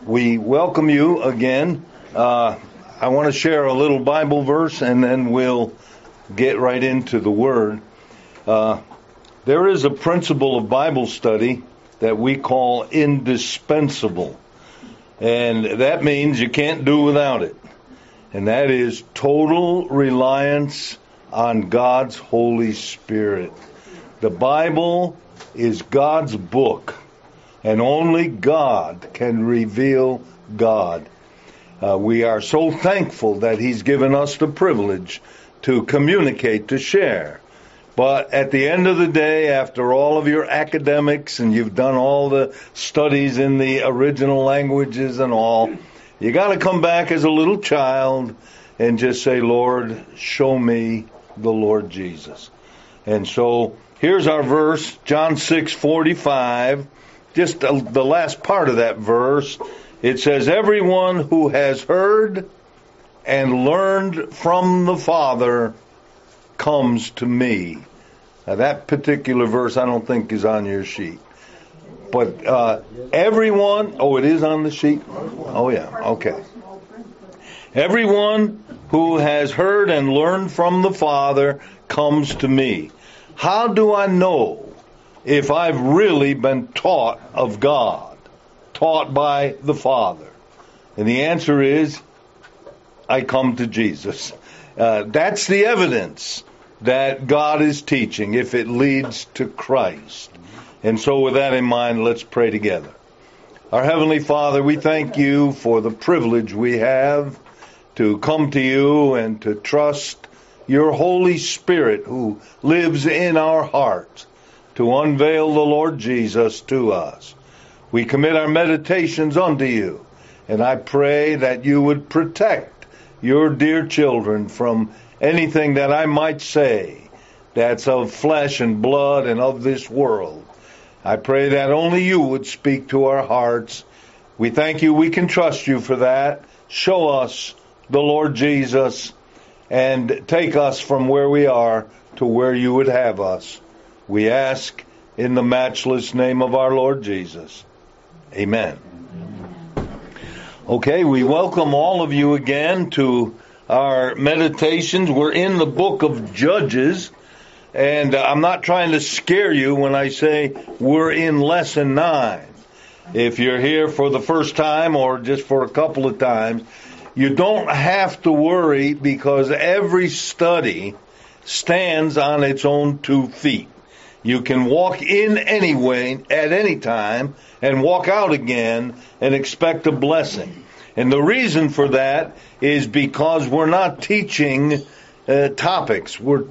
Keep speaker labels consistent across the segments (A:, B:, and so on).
A: We welcome you again. I want to share a little Bible verse and then we'll get right into the Word. There is a principle of Bible study that we call indispensable. And that means you can't do without it. And that is total reliance on God's Holy Spirit. The Bible is God's book. And only God can reveal God. We are so thankful that He's given us the privilege to communicate, to share. But at the end of the day, after all of your academics and you've done all the studies in the original languages and all, you got to come back as a little child and just say, Lord, show me the Lord Jesus. And so here's our verse, John 6:45. Just the last part of that verse, it says, everyone who has heard and learned from the Father comes to me. Now that particular verse I don't think is on your sheet. But everyone, it is on the sheet? Oh yeah, okay. Everyone who has heard and learned from the Father comes to me. How do I know if I've really been taught of God, taught by the Father? And the answer is, I come to Jesus. That's the evidence that God is teaching, if it leads to Christ. And so with that in mind, let's pray together. Our Heavenly Father, we thank you for the privilege we have to come to you and to trust your Holy Spirit who lives in our hearts, to unveil the Lord Jesus to us. We commit our meditations unto you, and I pray that you would protect your dear children from anything that I might say that's of flesh and blood and of this world. I pray that only you would speak to our hearts. We thank you, we can trust you for that. Show us the Lord Jesus and take us from where we are to where you would have us. We ask in the matchless name of our Lord Jesus. Amen. Okay, we welcome all of you again to our meditations. We're in the book of Judges, and I'm not trying to scare you when I say we're in lesson 9. If you're here for the first time or just for a couple of times, you don't have to worry because every study stands on its own 2 feet. You can walk in anyway, at any time, and walk out again and expect a blessing. And the reason for that is because we're not teaching topics. We're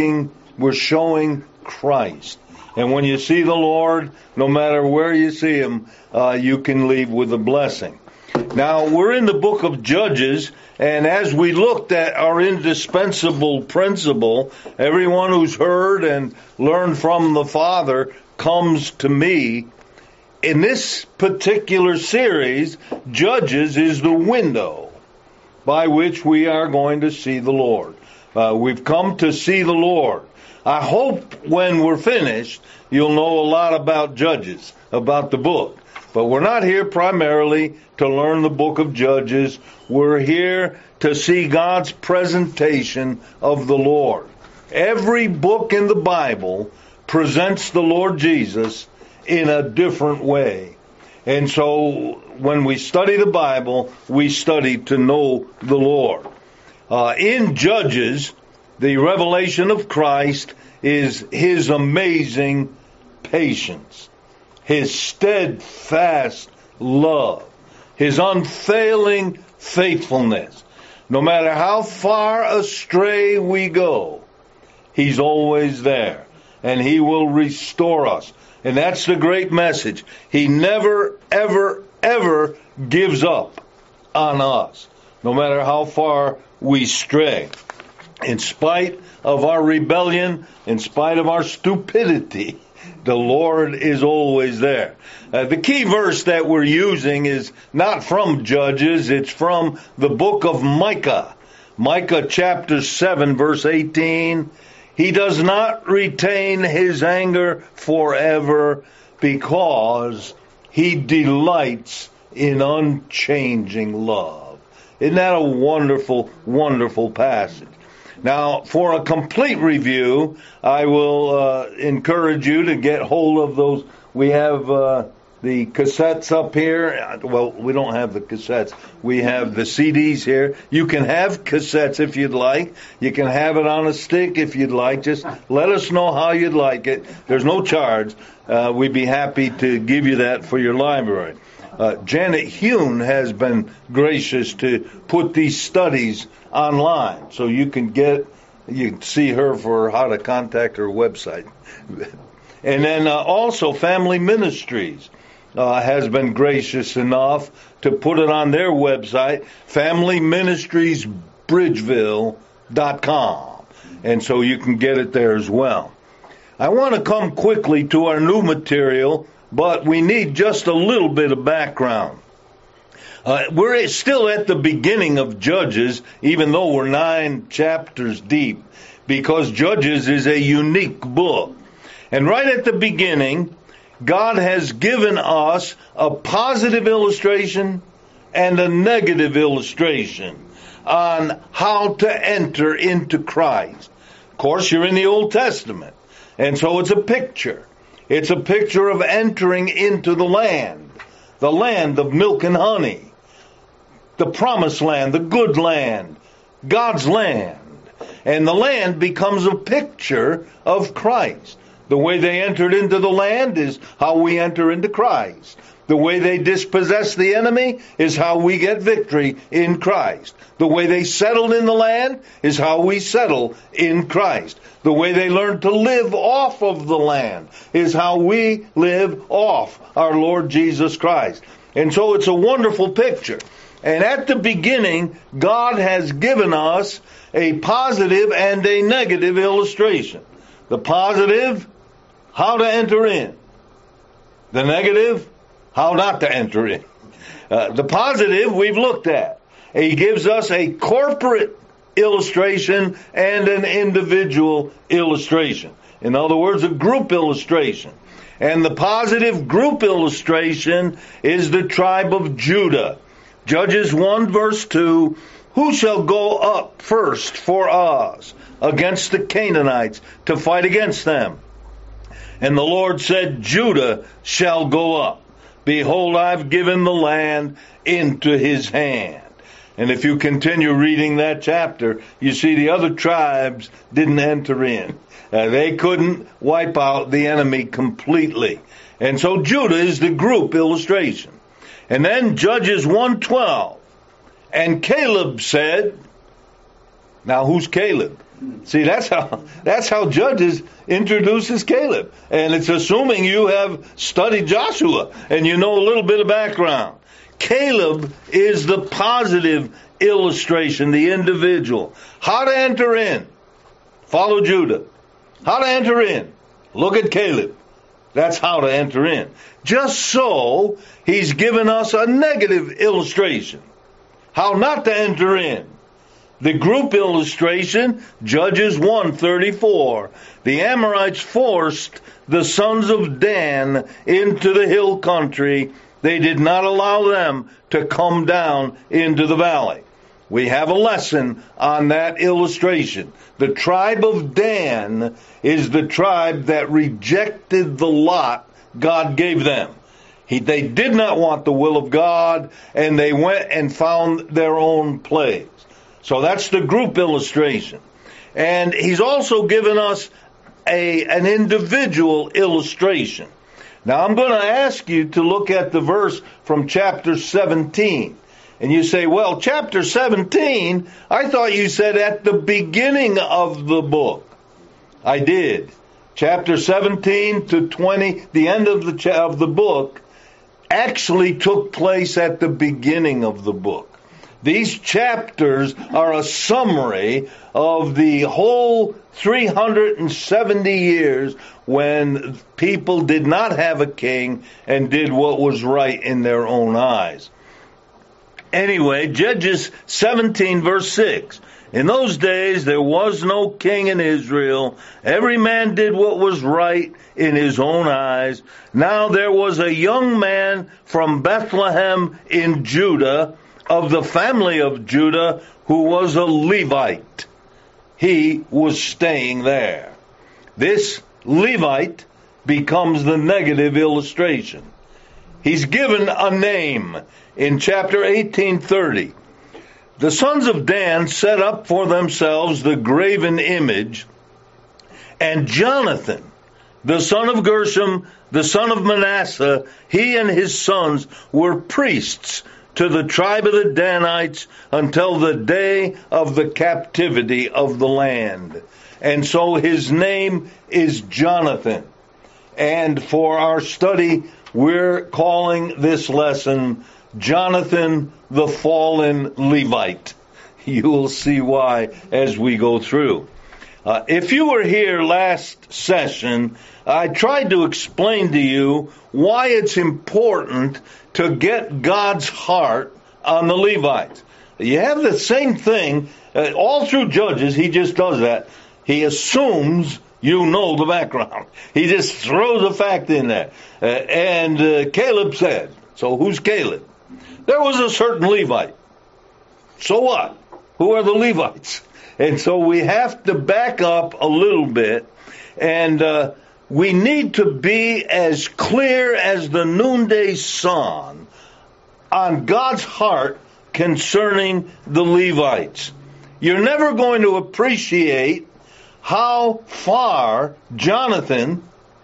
A: showing Christ. And when you see the Lord, no matter where you see Him, you can leave with a blessing. Now, we're in the book of Judges, and as we looked at our indispensable principle, everyone who's heard and learned from the Father comes to me. In this particular series, Judges is the window by which we are going to see the Lord. We've come to see the Lord. I hope when we're finished, you'll know a lot about Judges, about the book. But we're not here primarily to learn the book of Judges. We're here to see God's presentation of the Lord. Every book in the Bible presents the Lord Jesus in a different way. And so when we study the Bible, we study to know the Lord. In Judges, the revelation of Christ is His amazing patience, His steadfast love, His unfailing faithfulness. No matter how far astray we go, He's always there, and He will restore us. And that's the great message. He never, ever, ever gives up on us, no matter how far we stray. In spite of our rebellion, in spite of our stupidity, the Lord is always there. The key verse that we're using is not from Judges, it's from the book of Micah. Micah chapter 7, verse 18. He does not retain His anger forever because He delights in unchanging love. Isn't that a wonderful, wonderful passage? Now, for a complete review, I will encourage you to get hold of those. We have the cassettes up here. Well, we don't have the cassettes. We have the CDs here. You can have cassettes if you'd like. You can have it on a stick if you'd like. Just let us know how you'd like it. There's no charge. We'd be happy to give you that for your library. Janet Hune has been gracious to put these studies online, so you can see her for how to contact her website. And then also Family Ministries has been gracious enough to put it on their website, FamilyMinistriesBridgeville.com. And so you can get it there as well. I want to come quickly to our new material, but we need just a little bit of background. We're still at the beginning of Judges, even though we're 9 chapters deep, because Judges is a unique book. And right at the beginning, God has given us a positive illustration and a negative illustration on how to enter into Christ. Of course, you're in the Old Testament, and so it's a picture. It's a picture of entering into the land of milk and honey, the promised land, the good land, God's land. And the land becomes a picture of Christ. The way they entered into the land is how we enter into Christ. The way they dispossessed the enemy is how we get victory in Christ. The way they settled in the land is how we settle in Christ. The way they learned to live off of the land is how we live off our Lord Jesus Christ. And so it's a wonderful picture. And at the beginning, God has given us a positive and a negative illustration. The positive, how to enter in. The negative, how not to enter in. The positive we've looked at. He gives us a corporate illustration and an individual illustration. In other words, a group illustration. And the positive group illustration is the tribe of Judah. Judges 1 verse 2, who shall go up first for us against the Canaanites to fight against them? And the Lord said, Judah shall go up. Behold, I've given the land into his hand. And if you continue reading that chapter, you see the other tribes didn't enter in. They couldn't wipe out the enemy completely. And so Judah is the group illustration. And then Judges 1:12. And Caleb said, now who's Caleb? See, that's how Judges introduces Caleb. And it's assuming you have studied Joshua and you know a little bit of background. Caleb is the positive illustration, the individual. How to enter in. Follow Judah. How to enter in. Look at Caleb. That's how to enter in. Just so, he's given us a negative illustration. How not to enter in. The group illustration, Judges 1:34. The Amorites forced the sons of Dan into the hill country. They did not allow them to come down into the valley. We have a lesson on that illustration. The tribe of Dan is the tribe that rejected the lot God gave them. They did not want the will of God, and they went and found their own place. So that's the group illustration. And he's also given us an individual illustration. Now I'm going to ask you to look at the verse from chapter 17. And you say, well, chapter 17, I thought you said at the beginning of the book. I did. Chapter 17 to 20, the end of the book, actually took place at the beginning of the book. These chapters are a summary of the whole 370 years when people did not have a king and did what was right in their own eyes. Anyway, Judges 17 verse 6. In those days there was no king in Israel. Every man did what was right in his own eyes. Now there was a young man from Bethlehem in Judah, of the family of Judah, who was a Levite. He was staying there. This Levite becomes the negative illustration. He's given a name in chapter 18:30. The sons of Dan set up for themselves the graven image, and Jonathan, the son of Gershom, the son of Manasseh, he and his sons were priests to the tribe of the Danites until the day of the captivity of the land. And so his name is Jonathan. And for our study, we're calling this lesson Jonathan the Fallen Levite. You will see why as we go through. If you were here last session, I tried to explain to you why it's important to get God's heart on the Levites. You have the same thing all through Judges. He just does that. He assumes you know the background. He just throws a fact in there. And Caleb said, so who's Caleb? There was a certain Levite. So what? Who are the Levites? And so we have to back up a little bit, and we need to be as clear as the noonday sun on God's heart concerning the Levites. You're never going to appreciate how far Jonathan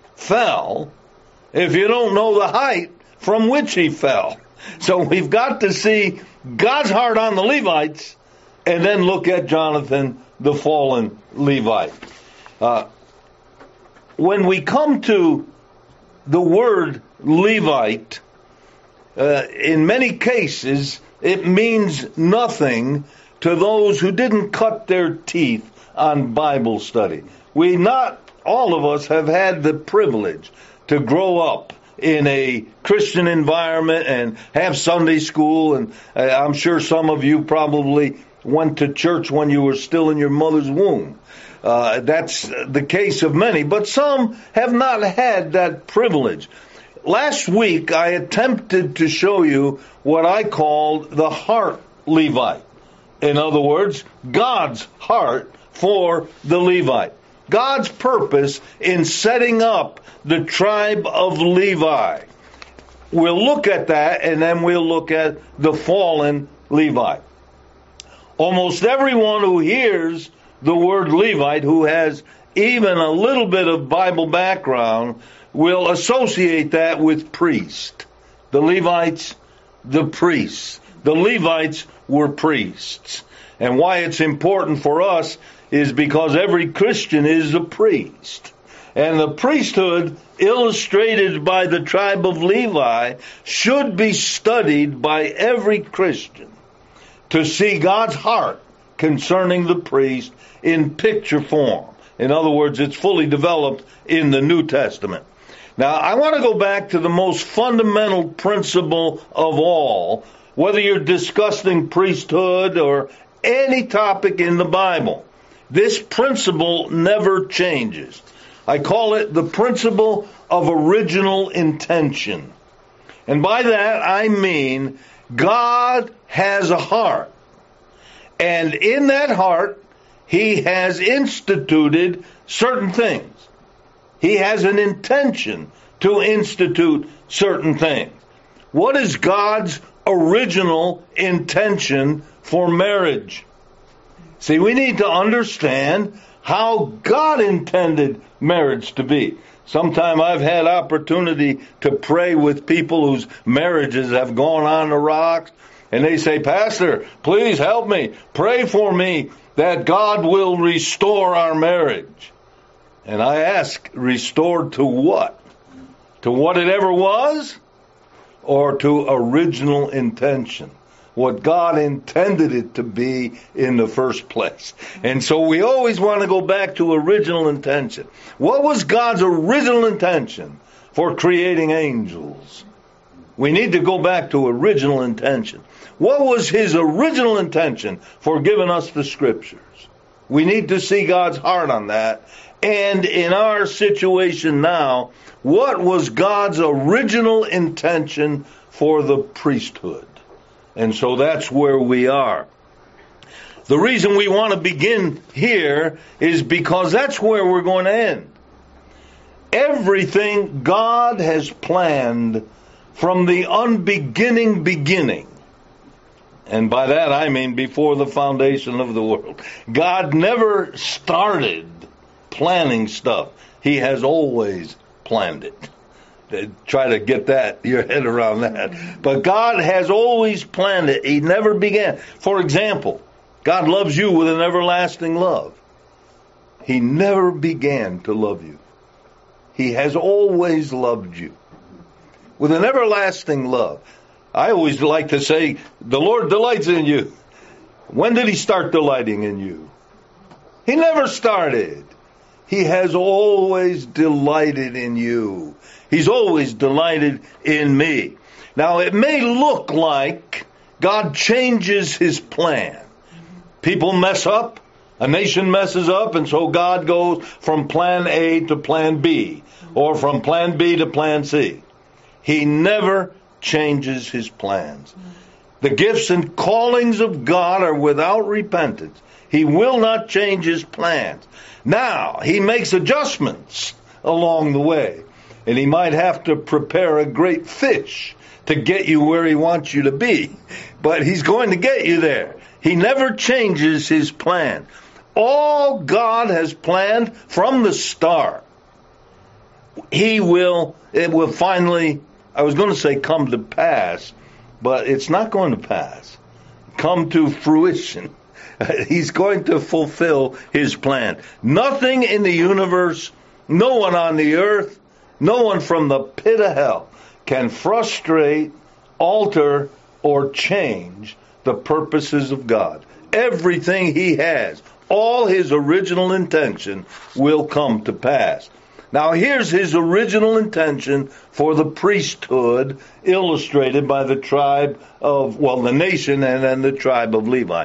A: fell if you don't know the height from which he fell. So we've got to see God's heart on the Levites and then look at Jonathan, the fallen Levite. When we come to the word Levite, in many cases, it means nothing to those who didn't cut their teeth on Bible study. Not all of us have had the privilege to grow up in a Christian environment and have Sunday school, and I'm sure some of you probably went to church when you were still in your mother's womb. That's the case of many, but some have not had that privilege. Last week, I attempted to show you what I called the heart Levite. In other words, God's heart for the Levite. God's purpose in setting up the tribe of Levi. We'll look at that, and then we'll look at the fallen Levite. Almost everyone who hears the word Levite, who has even a little bit of Bible background, will associate that with priest. The Levites, the priests. The Levites were priests. And why it's important for us is because every Christian is a priest. And the priesthood illustrated by the tribe of Levi should be studied by every Christian to see God's heart concerning the priest in picture form. In other words, it's fully developed in the New Testament. Now, I want to go back to the most fundamental principle of all, whether you're discussing priesthood or any topic in the Bible. This principle never changes. I call it the principle of original intention. And by that I mean God has a heart. And in that heart, He has instituted certain things. He has an intention to institute certain things. What is God's original intention for marriage? See, we need to understand how God intended marriage to be. Sometime I've had opportunity to pray with people whose marriages have gone on the rocks, and they say, "Pastor, please help me. Pray for me that God will restore our marriage." And I ask, restored to what? To what it ever was? Or to original intention? What God intended it to be in the first place. And so we always want to go back to original intention. What was God's original intention for creating angels? We need to go back to original intention. What was his original intention for giving us the scriptures? We need to see God's heart on that. And in our situation now, what was God's original intention for the priesthood? And so that's where we are. The reason we want to begin here is because that's where we're going to end. Everything God has planned from the unbeginning beginning, and by that I mean before the foundation of the world. God never started planning stuff. He has always planned it. Try to get your head around that. But God has always planned it. He never began. For example, God loves you with an everlasting love. He never began to love you. He has always loved you with an everlasting love. I always like to say, the Lord delights in you. When did he start delighting in you? He never started. He has always delighted in you. He's always delighted in me. Now, it may look like God changes his plan. People mess up, a nation messes up, and so God goes from plan A to plan B, or from plan B to plan C. He never changes his plans. The gifts and callings of God are without repentance. He will not change his plans. Now, he makes adjustments along the way, and he might have to prepare a great fish to get you where he wants you to be, but he's going to get you there. He never changes his plan. All God has planned from the start, it will finally, I was going to say come to pass, but it's not going to pass. Come to fruition. He's going to fulfill his plan. Nothing in the universe, no one on the earth, no one from the pit of hell can frustrate, alter, or change the purposes of God. Everything he has, all his original intention will come to pass. Now here's his original intention for the priesthood, illustrated by the the nation and then the tribe of Levi.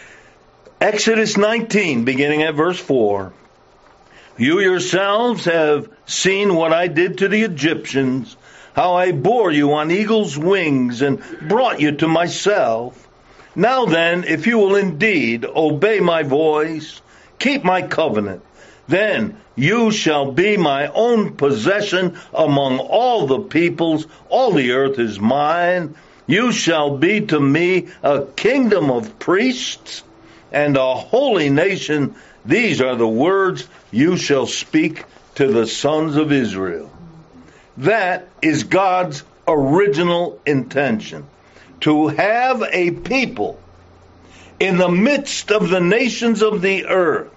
A: Exodus 19, beginning at verse 4. You yourselves have seen what I did to the Egyptians, how I bore you on eagle's wings and brought you to myself. Now then, if you will indeed obey my voice, keep my covenant, then you shall be my own possession among all the peoples. All the earth is mine. You shall be to me a kingdom of priests and a holy nation. These are the words you shall speak to the sons of Israel. That is God's original intention, to have a people in the midst of the nations of the earth,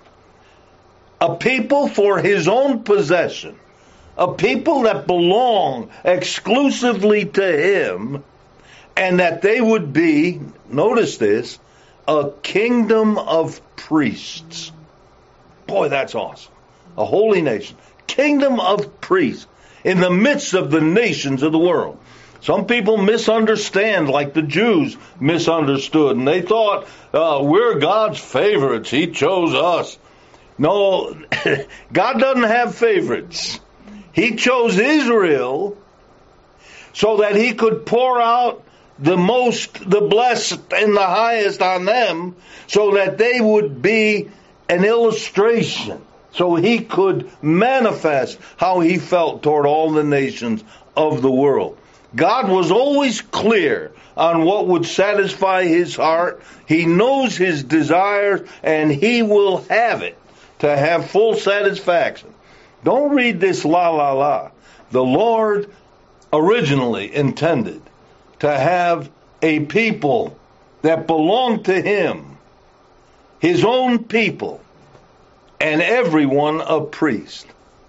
A: a people for his own possession, a people that belong exclusively to him, and that they would be, notice this, a kingdom of priests. Boy, that's awesome. A holy nation. Kingdom of priests in the midst of the nations of the world. Some people misunderstand, like the Jews misunderstood, and they thought, we're God's favorites. He chose us. No, God doesn't have favorites. He chose Israel so that he could pour out the blessed and the highest on them, so that they would be an illustration, so he could manifest how he felt toward all the nations of the world. God was always clear on what would satisfy his heart. He knows his desires, and he will have it to have full satisfaction. Don't read this la la la. The Lord originally intended to have a people that belonged to him, his own people, and everyone a priest.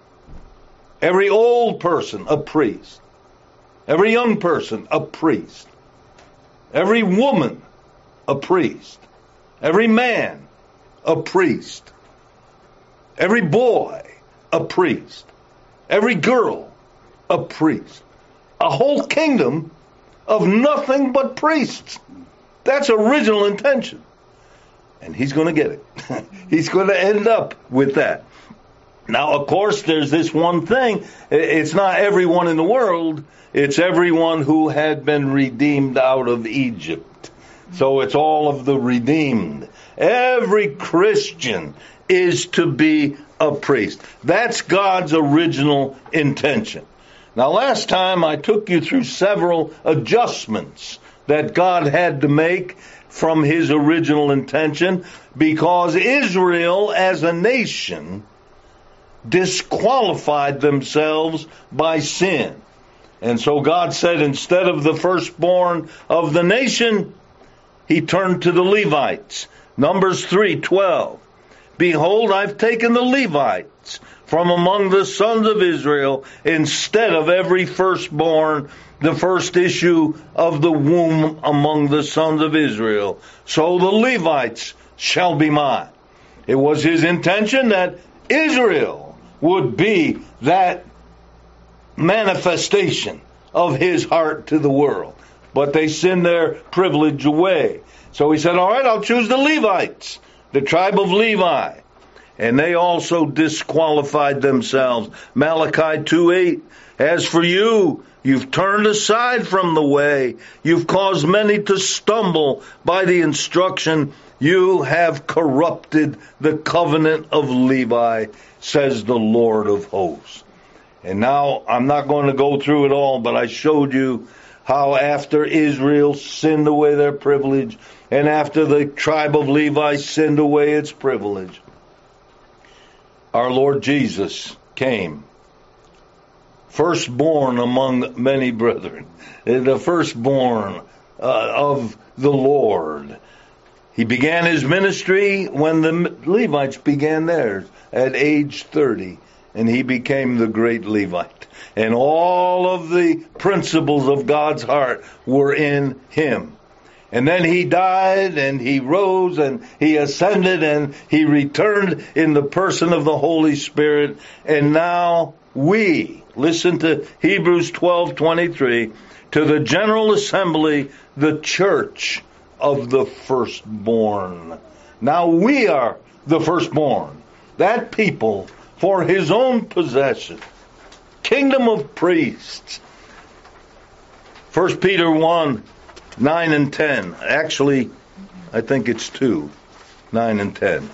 A: Every old person a priest. Every young person a priest. Every woman a priest. Every man a priest. Every boy a priest. Every girl a priest. A whole kingdom of nothing but priests. That's original intention. And he's going to get it. He's going to end up with that. Now, of course, there's this one thing. It's not everyone in the world. It's everyone who had been redeemed out of Egypt. So it's all of the redeemed. Every Christian is to be a priest. That's God's original intention. Now, last time I took you through several adjustments that God had to make from his original intention, because Israel as a nation disqualified themselves by sin. And so God said, instead of the firstborn of the nation, he turned to the Levites. Numbers 3:12. Behold, I've taken the Levites from among the sons of Israel instead of every firstborn, the first issue of the womb among the sons of Israel. So the Levites shall be mine. It was his intention that Israel would be that manifestation of his heart to the world. But they sinned their privilege away. So he said, all right, I'll choose the Levites, the tribe of Levi. And they also disqualified themselves. Malachi 2:8, as for you, you've turned aside from the way. You've caused many to stumble by the instruction. You have corrupted the covenant of Levi, says the Lord of hosts. And now I'm not going to go through it all, but I showed you how after Israel sinned away their privilege, and after the tribe of Levi sinned away its privilege, our Lord Jesus came, firstborn among many brethren, the firstborn of the Lord. He began his ministry when the Levites began theirs at age 30, and he became the great Levite. And all of the principles of God's heart were in him. And then he died, and he rose, and he ascended, and he returned in the person of the Holy Spirit. And now we, listen to Hebrews 12:23, to the general assembly, the church of the firstborn. Now we are the firstborn, that people for his own possession, kingdom of priests. 1 Peter 1:9 and 10. Actually, I think it's 2:9 and 10.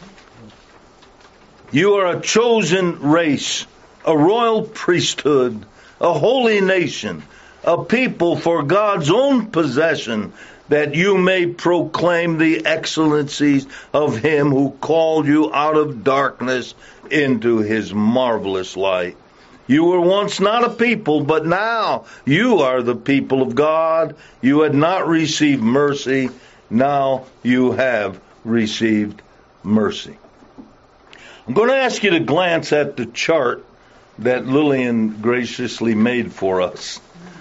A: You are a chosen race, a royal priesthood, a holy nation, a people for God's own possession, that you may proclaim the excellencies of him who called you out of darkness into his marvelous light. You were once not a people, but now you are the people of God. You had not received mercy. Now you have received mercy. I'm going to ask you to glance at the chart that Lillian graciously made for us.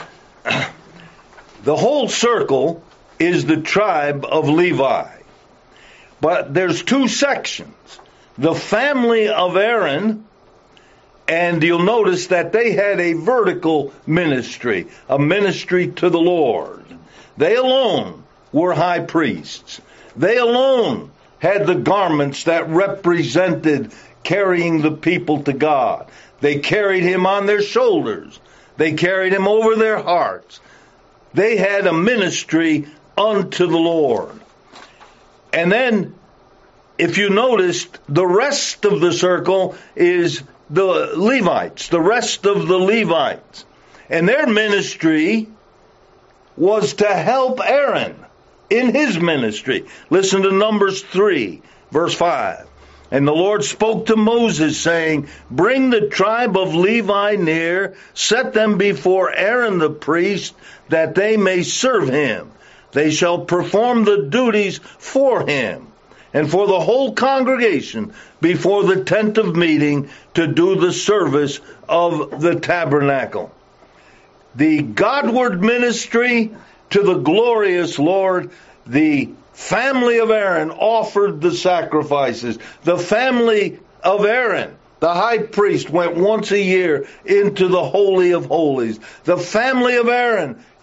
A: The whole circle is the tribe of Levi. But there's two sections. The family of Aaron, and you'll notice that they had a vertical ministry, a ministry to the Lord. They alone were high priests. They alone had the garments that represented carrying the people to God. They carried him on their shoulders. They carried him over their hearts. They had a ministry unto the Lord. And then, if you noticed, the rest of the circle is the Levites, the rest of the Levites. And their ministry was to help Aaron in his ministry. Listen to Numbers 3, verse 5. And the Lord spoke to Moses, saying, bring the tribe of Levi near, set them before Aaron the priest, that they may serve him. They shall perform the duties for him and for the whole congregation before the tent of meeting to do the service of the tabernacle. The Godward ministry to the glorious Lord, the family of Aaron offered the sacrifices. The family of Aaron, the high priest, went once a year into the Holy of Holies. The family of Aaron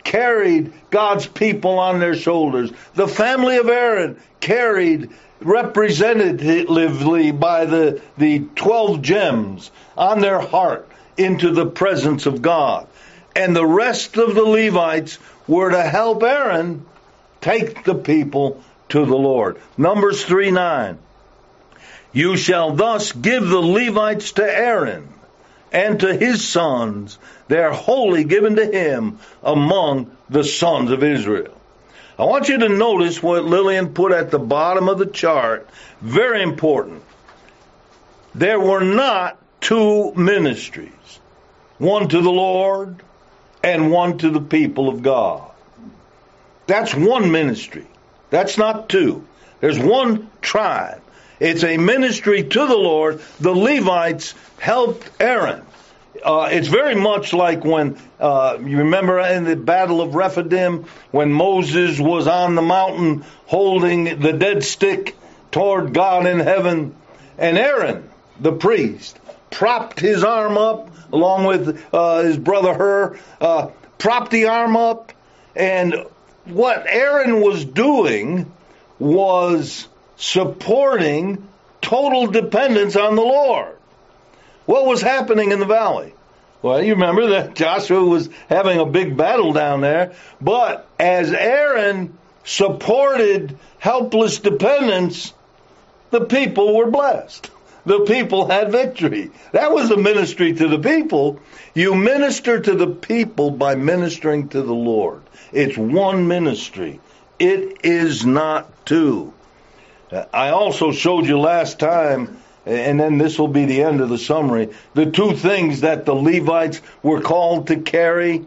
A: carried God's people on their shoulders. The family of Aaron carried representatively by the 12 gems on their heart into the presence of God. And the rest of the Levites were to help Aaron take the people to the Lord. Numbers 3:9. You shall thus give the Levites to Aaron and to his sons. They are wholly given to him among the sons of Israel. I want you to notice what Lillian put at the bottom of the chart. Very important. There were not two ministries. One to the Lord and one to the people of God. That's one ministry. That's not two. There's one tribe. It's a ministry to the Lord. The Levites helped Aaron. It's very much like when, you remember in the Battle of Rephidim, when Moses was on the mountain holding the dead stick toward God in heaven, and Aaron, the priest, propped his arm up, along with his brother Hur, propped the arm up, and what Aaron was doing was supporting total dependence on the Lord. What was happening in the valley? Well, you remember that Joshua was having a big battle down there, but as Aaron supported helpless dependence, the people were blessed. The people had victory. That was the ministry to the people. You minister to the people by ministering to the Lord. It's one ministry. It is not two. I also showed you last time, and then this will be the end of the summary, the two things that the Levites were called to carry.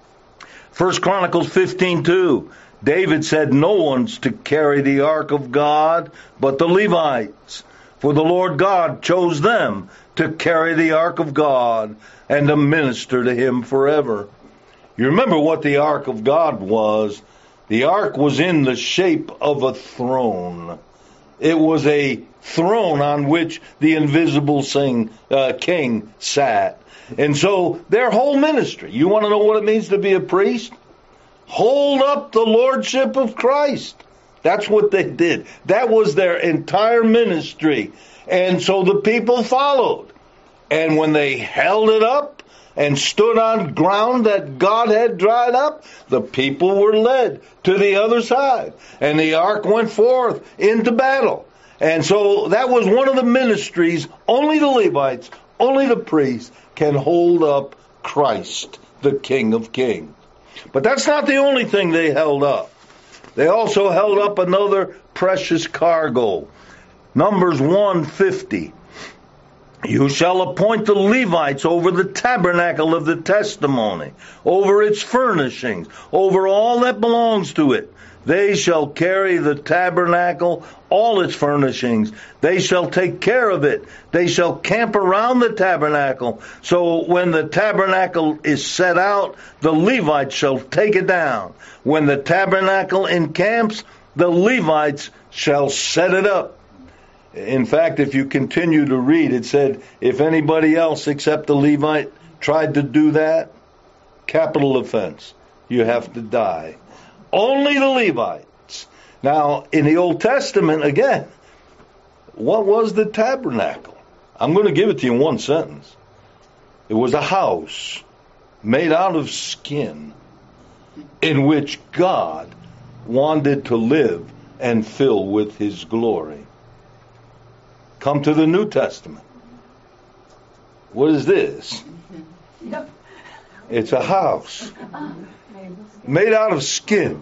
A: 1 Chronicles 15:2. David said, no one's to carry the ark of God but the Levites. For the Lord God chose them to carry the ark of God and to minister to him forever. You remember what the ark of God was. The ark was in the shape of a throne. It was a throne on which the invisible king sat. And so their whole ministry, you want to know what it means to be a priest? Hold up the lordship of Christ. That's what they did. That was their entire ministry. And so the people followed. And when they held it up and stood on ground that God had dried up, the people were led to the other side. And the ark went forth into battle. And so that was one of the ministries. Only the Levites, only the priests can hold up Christ, the King of Kings. But that's not the only thing they held up. They also held up another precious cargo. Numbers 1:50. You shall appoint the Levites over the tabernacle of the testimony, over its furnishings, over all that belongs to it. They shall carry the tabernacle, all its furnishings. They shall take care of it. They shall camp around the tabernacle. So when the tabernacle is set out, the Levites shall take it down. When the tabernacle encamps, the Levites shall set it up. In fact, if you continue to read, it said, if anybody else except the Levite tried to do that, capital offense. You have to die. Only the Levites. Now, in the Old Testament, again, what was the tabernacle? I'm going to give it to you in one sentence. It was a house made out of skin in which God wanted to live and fill with his glory. Come to the New Testament. What is this? It's a house made out of skin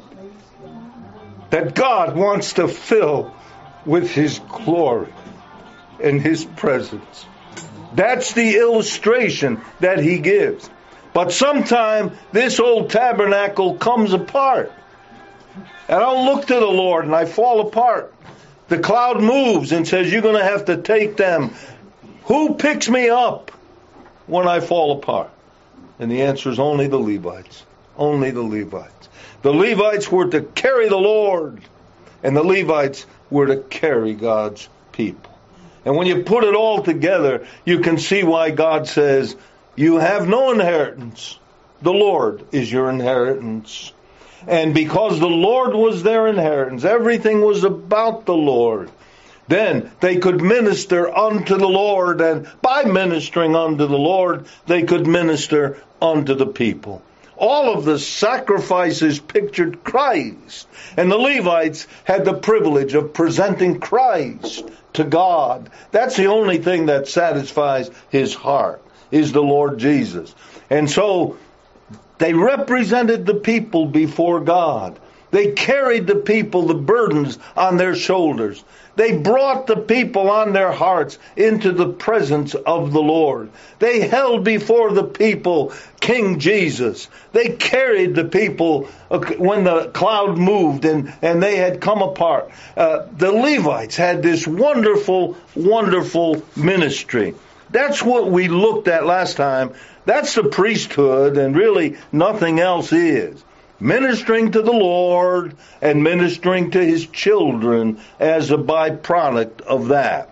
A: that God wants to fill with his glory and his presence. That's the illustration that he gives. But sometime this old tabernacle comes apart. And I'll look to the Lord and I fall apart. The cloud moves and says, you're going to have to take them. Who picks me up when I fall apart? And the answer is only the Levites. Only the Levites. The Levites were to carry the Lord, and the Levites were to carry God's people. And when you put it all together, you can see why God says, you have no inheritance. the Lord is your inheritance. And because the Lord was their inheritance, everything was about the Lord, then they could minister unto the Lord, and by ministering unto the Lord, they could minister unto the people. All of the sacrifices pictured Christ, and the Levites had the privilege of presenting Christ to God. That's the only thing that satisfies his heart, is the Lord Jesus. And so they represented the people before God. They carried the people, the burdens on their shoulders. They brought the people on their hearts into the presence of the Lord. They held before the people King Jesus. They carried the people when the cloud moved and they had come apart. The Levites had this wonderful, wonderful ministry. That's what we looked at last time. That's the priesthood, and really nothing else is. Ministering to the Lord and ministering to his children as a byproduct of that.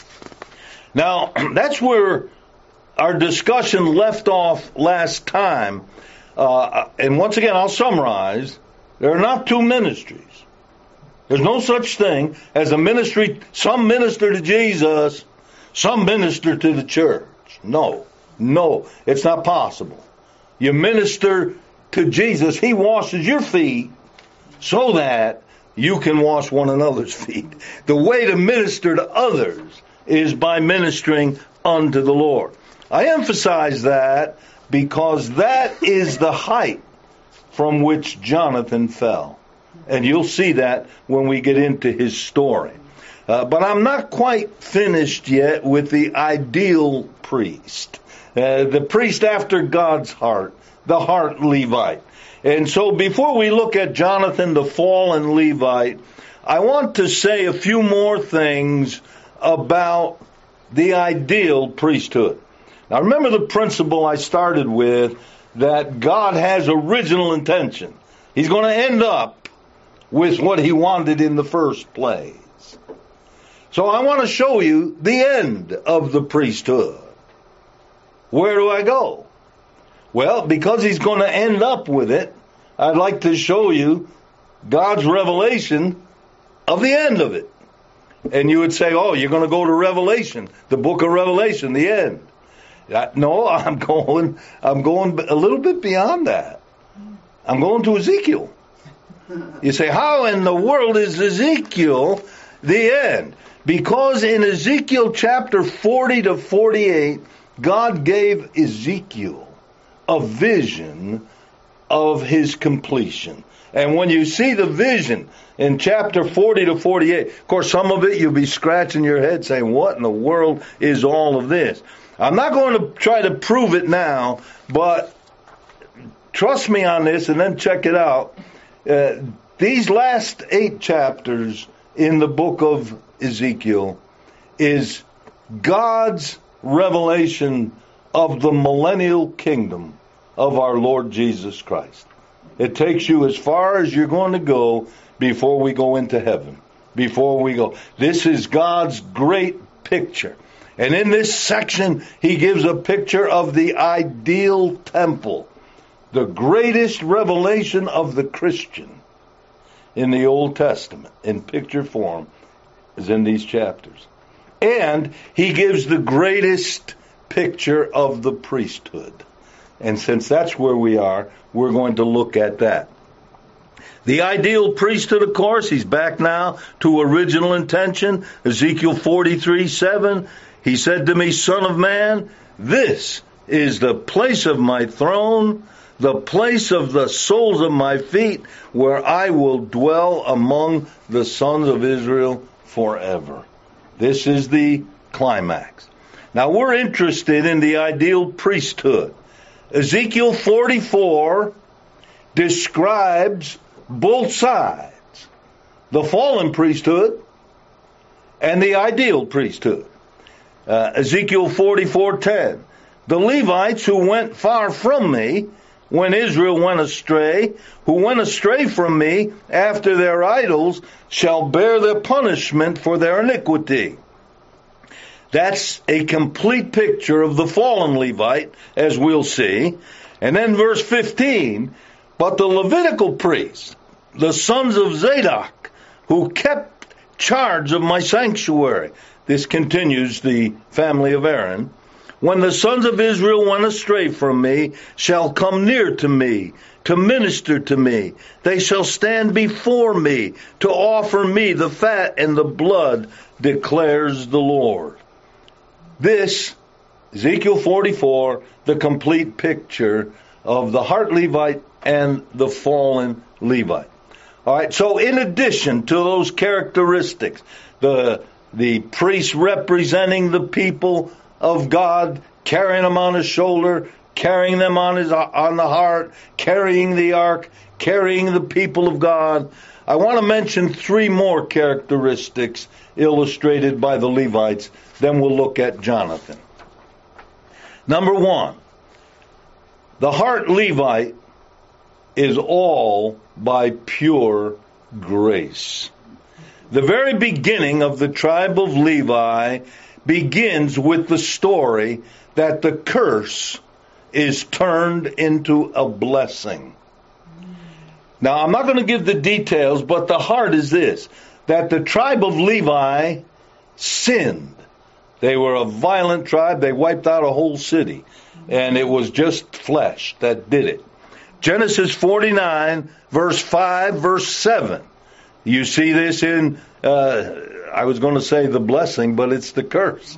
A: Now, that's where our discussion left off last time. And once again, I'll summarize. There are not two ministries. There's no such thing as a ministry. Some minister to Jesus, some minister to the church. No, it's not possible. You minister to Jesus, he washes your feet so that you can wash one another's feet. The way to minister to others is by ministering unto the Lord. I emphasize that because that is the height from which Jonathan fell. And you'll see that when we get into his story. But I'm not quite finished yet with the ideal priest. The priest after God's heart. The heart Levite. And so before we look at Jonathan, the fallen Levite, I want to say a few more things about the ideal priesthood. Now remember the principle I started with, that God has original intention. He's going to end up with what he wanted in the first place. So I want to show you the end of the priesthood. Where do I go? Well, because he's going to end up with it, I'd like to show you God's revelation of the end of it. And you would say, oh, you're going to go to Revelation, the book of Revelation, the end. No, I'm going a little bit beyond that. I'm going to Ezekiel. You say, how in the world is Ezekiel the end? Because in Ezekiel chapter 40 to 48, God gave Ezekiel a vision of his completion. And when you see the vision in chapter 40 to 48, of course, some of it you'll be scratching your head saying, what in the world is all of this? I'm not going to try to prove it now, but trust me on this and then check it out. These last 8 chapters in the book of Ezekiel is God's revelation of the millennial kingdom of our Lord Jesus Christ. It takes you as far as you're going to go before we go into heaven. Before we go. This is God's great picture. And in this section, he gives a picture of the ideal temple. The greatest revelation of the Christian in the Old Testament, in picture form, is in these chapters. And he gives the greatest picture of the priesthood. And since that's where we are, we're going to look at that. The ideal priesthood, of course, he's back now to original intention. Ezekiel 43:7, he said to me, Son of man, this is the place of my throne, the place of the soles of my feet, where I will dwell among the sons of Israel forever. This is the climax. Now we're interested in the ideal priesthood. Ezekiel 44 describes both sides, the fallen priesthood and the ideal priesthood. Ezekiel 44:10, the Levites who went far from me when Israel went astray, who went astray from me after their idols, shall bear their punishment for their iniquity. That's a complete picture of the fallen Levite, as we'll see. And then verse 15, but the Levitical priests, the sons of Zadok, who kept charge of my sanctuary. This continues the family of Aaron. When the sons of Israel went astray from me, shall come near to me, to minister to me. They shall stand before me, to offer me the fat and the blood, declares the Lord. This, Ezekiel 44, the complete picture of the heart Levite and the fallen Levite. All right, so in addition to those characteristics, the priest representing the people of God, carrying them on his shoulder, carrying them on the heart, carrying the ark, carrying the people of God. I want to mention three more characteristics illustrated by the Levites, then we'll look at Jonathan. Number one, the heart Levite is all by pure grace. The very beginning of the tribe of Levi begins with the story that the curse is turned into a blessing. Now, I'm not going to give the details, but the heart is this, that the tribe of Levi sinned. They were a violent tribe. They wiped out a whole city, and it was just flesh that did it. Genesis 49, verse 5, verse 7. You see this in, I was going to say the blessing, but it's the curse.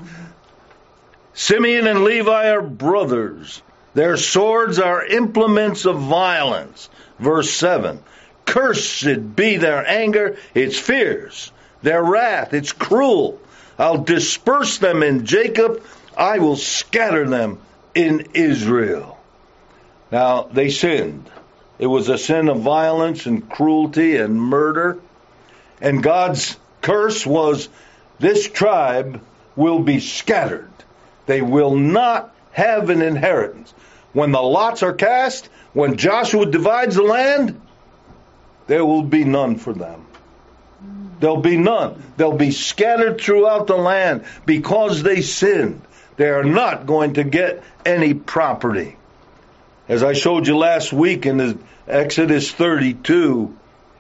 A: Simeon and Levi are brothers. Their swords are implements of violence. Verse 7. Cursed be their anger, it's fierce. Their wrath, it's cruel. I'll disperse them in Jacob. I will scatter them in Israel. Now, they sinned. It was a sin of violence and cruelty and murder. And God's curse was, this tribe will be scattered. They will not have an inheritance. When the lots are cast, when Joshua divides the land, there will be none for them. There'll be none. They'll be scattered throughout the land because they sinned. They are not going to get any property. As I showed you last week in Exodus 32,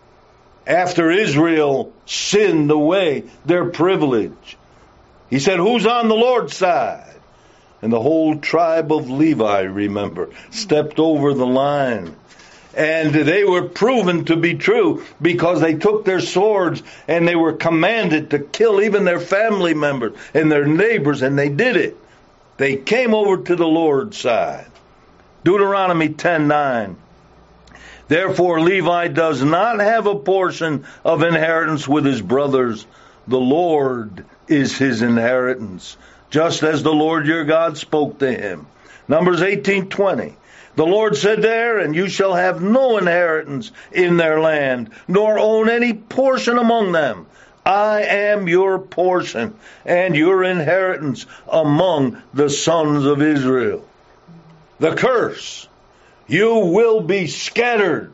A: after Israel sinned away their privilege, he said, who's on the Lord's side? And the whole tribe of Levi, remember, stepped over the line. And they were proven to be true because they took their swords and they were commanded to kill even their family members and their neighbors, and they did it. They came over to the Lord's side. Deuteronomy 10:9. Therefore Levi does not have a portion of inheritance with his brothers. The Lord is his inheritance, just as the Lord your God spoke to him. Numbers 18:20. The Lord said to Aaron, you shall have no inheritance in their land, nor own any portion among them. I am your portion and your inheritance among the sons of Israel. The curse, you will be scattered.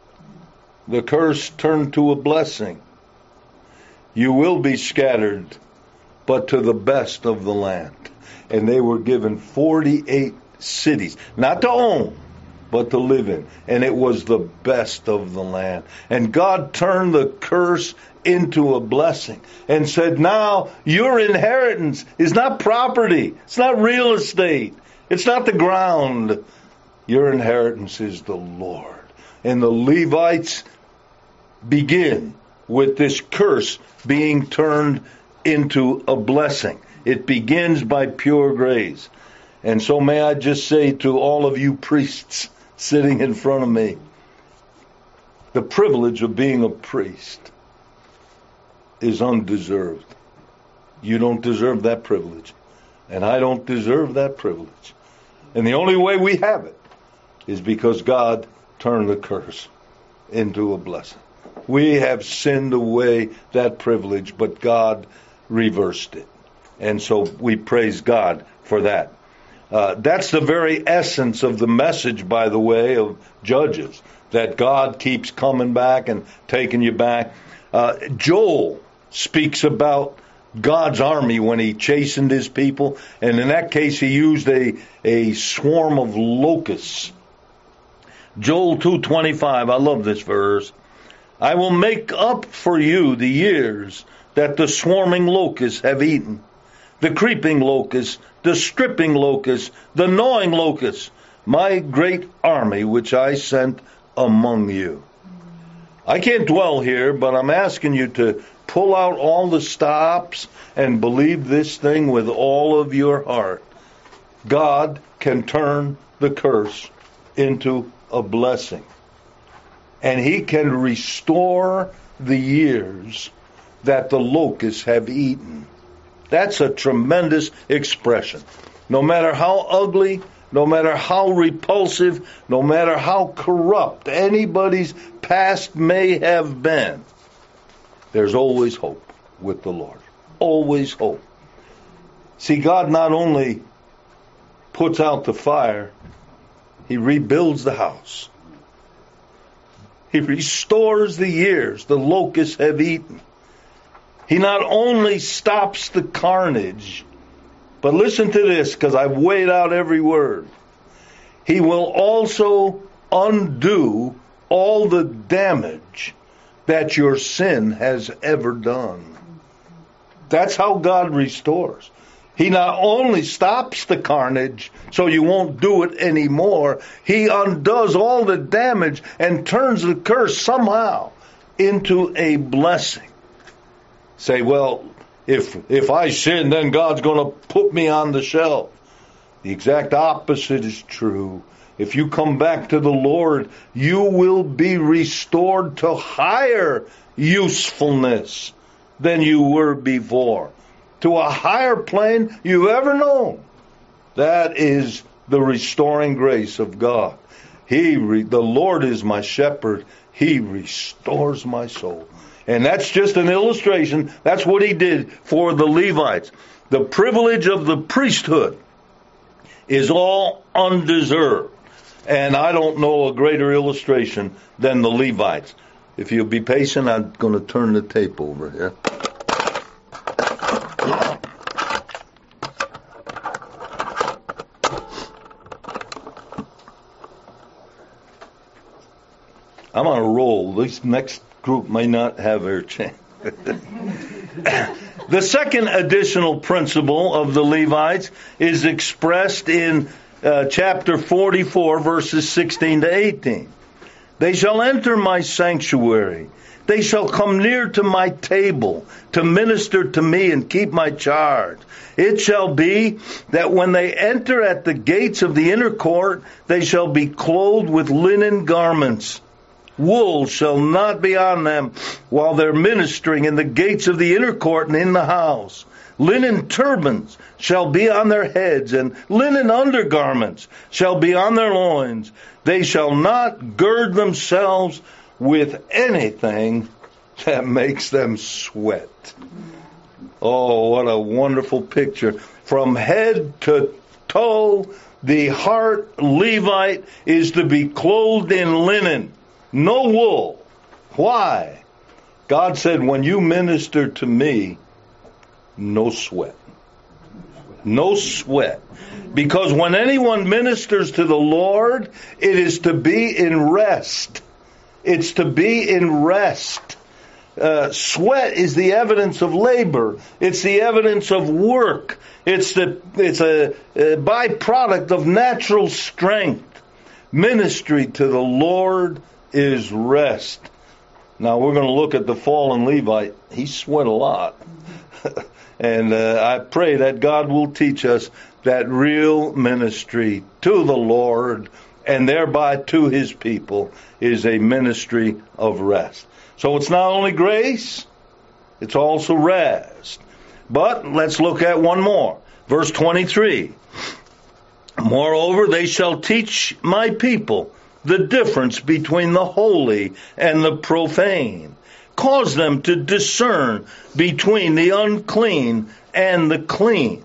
A: The curse turned to a blessing. You will be scattered, but to the best of the land. And they were given 48 cities, not to own, but to live in. And it was the best of the land. And God turned the curse into a blessing and said, now your inheritance is not property. It's not real estate. It's not the ground. Your inheritance is the Lord. And the Levites begin with this curse being turned into a blessing. It begins by pure grace. And so may I just say to all of you priests sitting in front of me, the privilege of being a priest is undeserved. You don't deserve that privilege. And I don't deserve that privilege. And the only way we have it is because God turned the curse into a blessing. We have sinned away that privilege, but God reversed it. And so we praise God for that. That's the very essence of the message, by the way, of Judges, that God keeps coming back and taking you back. Joel speaks about God's army when he chastened his people, and in that case he used a swarm of locusts Joel 2:25, I love this verse. I will make up for you the years that the swarming locusts have eaten, the creeping locusts, the stripping locusts, the gnawing locusts, my great army which I sent among you. I can't dwell here, but I'm asking you to pull out all the stops and believe this thing with all of your heart. God can turn the curse into a blessing. And He can restore the years that the locusts have eaten. That's a tremendous expression. No matter how ugly, no matter how repulsive, no matter how corrupt anybody's past may have been, there's always hope with the Lord. Always hope. See, God not only puts out the fire, He rebuilds the house. He restores the years the locusts have eaten. He not only stops the carnage, but listen to this, because I've weighed out every word. He will also undo all the damage that your sin has ever done. That's how God restores. He not only stops the carnage so you won't do it anymore, He undoes all the damage and turns the curse somehow into a blessing. Say, well, if I sin, then God's going to put me on the shelf. The exact opposite is true. If you come back to the Lord, you will be restored to higher usefulness than you were before. To a higher plane you've ever known. That is the restoring grace of God. The Lord is my shepherd. He restores my soul. And that's just an illustration. That's what He did for the Levites. The privilege of the priesthood is all undeserved. And I don't know a greater illustration than the Levites. If you'll be patient, I'm going to turn the tape over here. I'm on a roll. This next group may not have their chance. The second additional principle of the Levites is expressed in chapter 44, verses 16 to 18. They shall enter my sanctuary. They shall come near to my table to minister to me and keep my charge. It shall be that when they enter at the gates of the inner court, they shall be clothed with linen garments. Wool shall not be on them while they're ministering in the gates of the inner court and in the house. Linen turbans shall be on their heads, and linen undergarments shall be on their loins. They shall not gird themselves with anything that makes them sweat. Oh, what a wonderful picture. From head to toe, the heart Levite is to be clothed in linen. No wool. Why? God said, when you minister to me, no sweat. No sweat. Because when anyone ministers to the Lord, it is to be in rest. It's to be in rest. Sweat is the evidence of labor. It's the evidence of work. It's a byproduct of natural strength. Ministry to the Lord is rest. Now we're going to look at the fallen Levite. He sweat a lot. And I pray that God will teach us that real ministry to the Lord and thereby to His people is a ministry of rest. So it's not only grace, it's also rest. But let's look at one more. Verse 23. Moreover, they shall teach my people the difference between the holy and the profane. Cause them to discern between the unclean and the clean.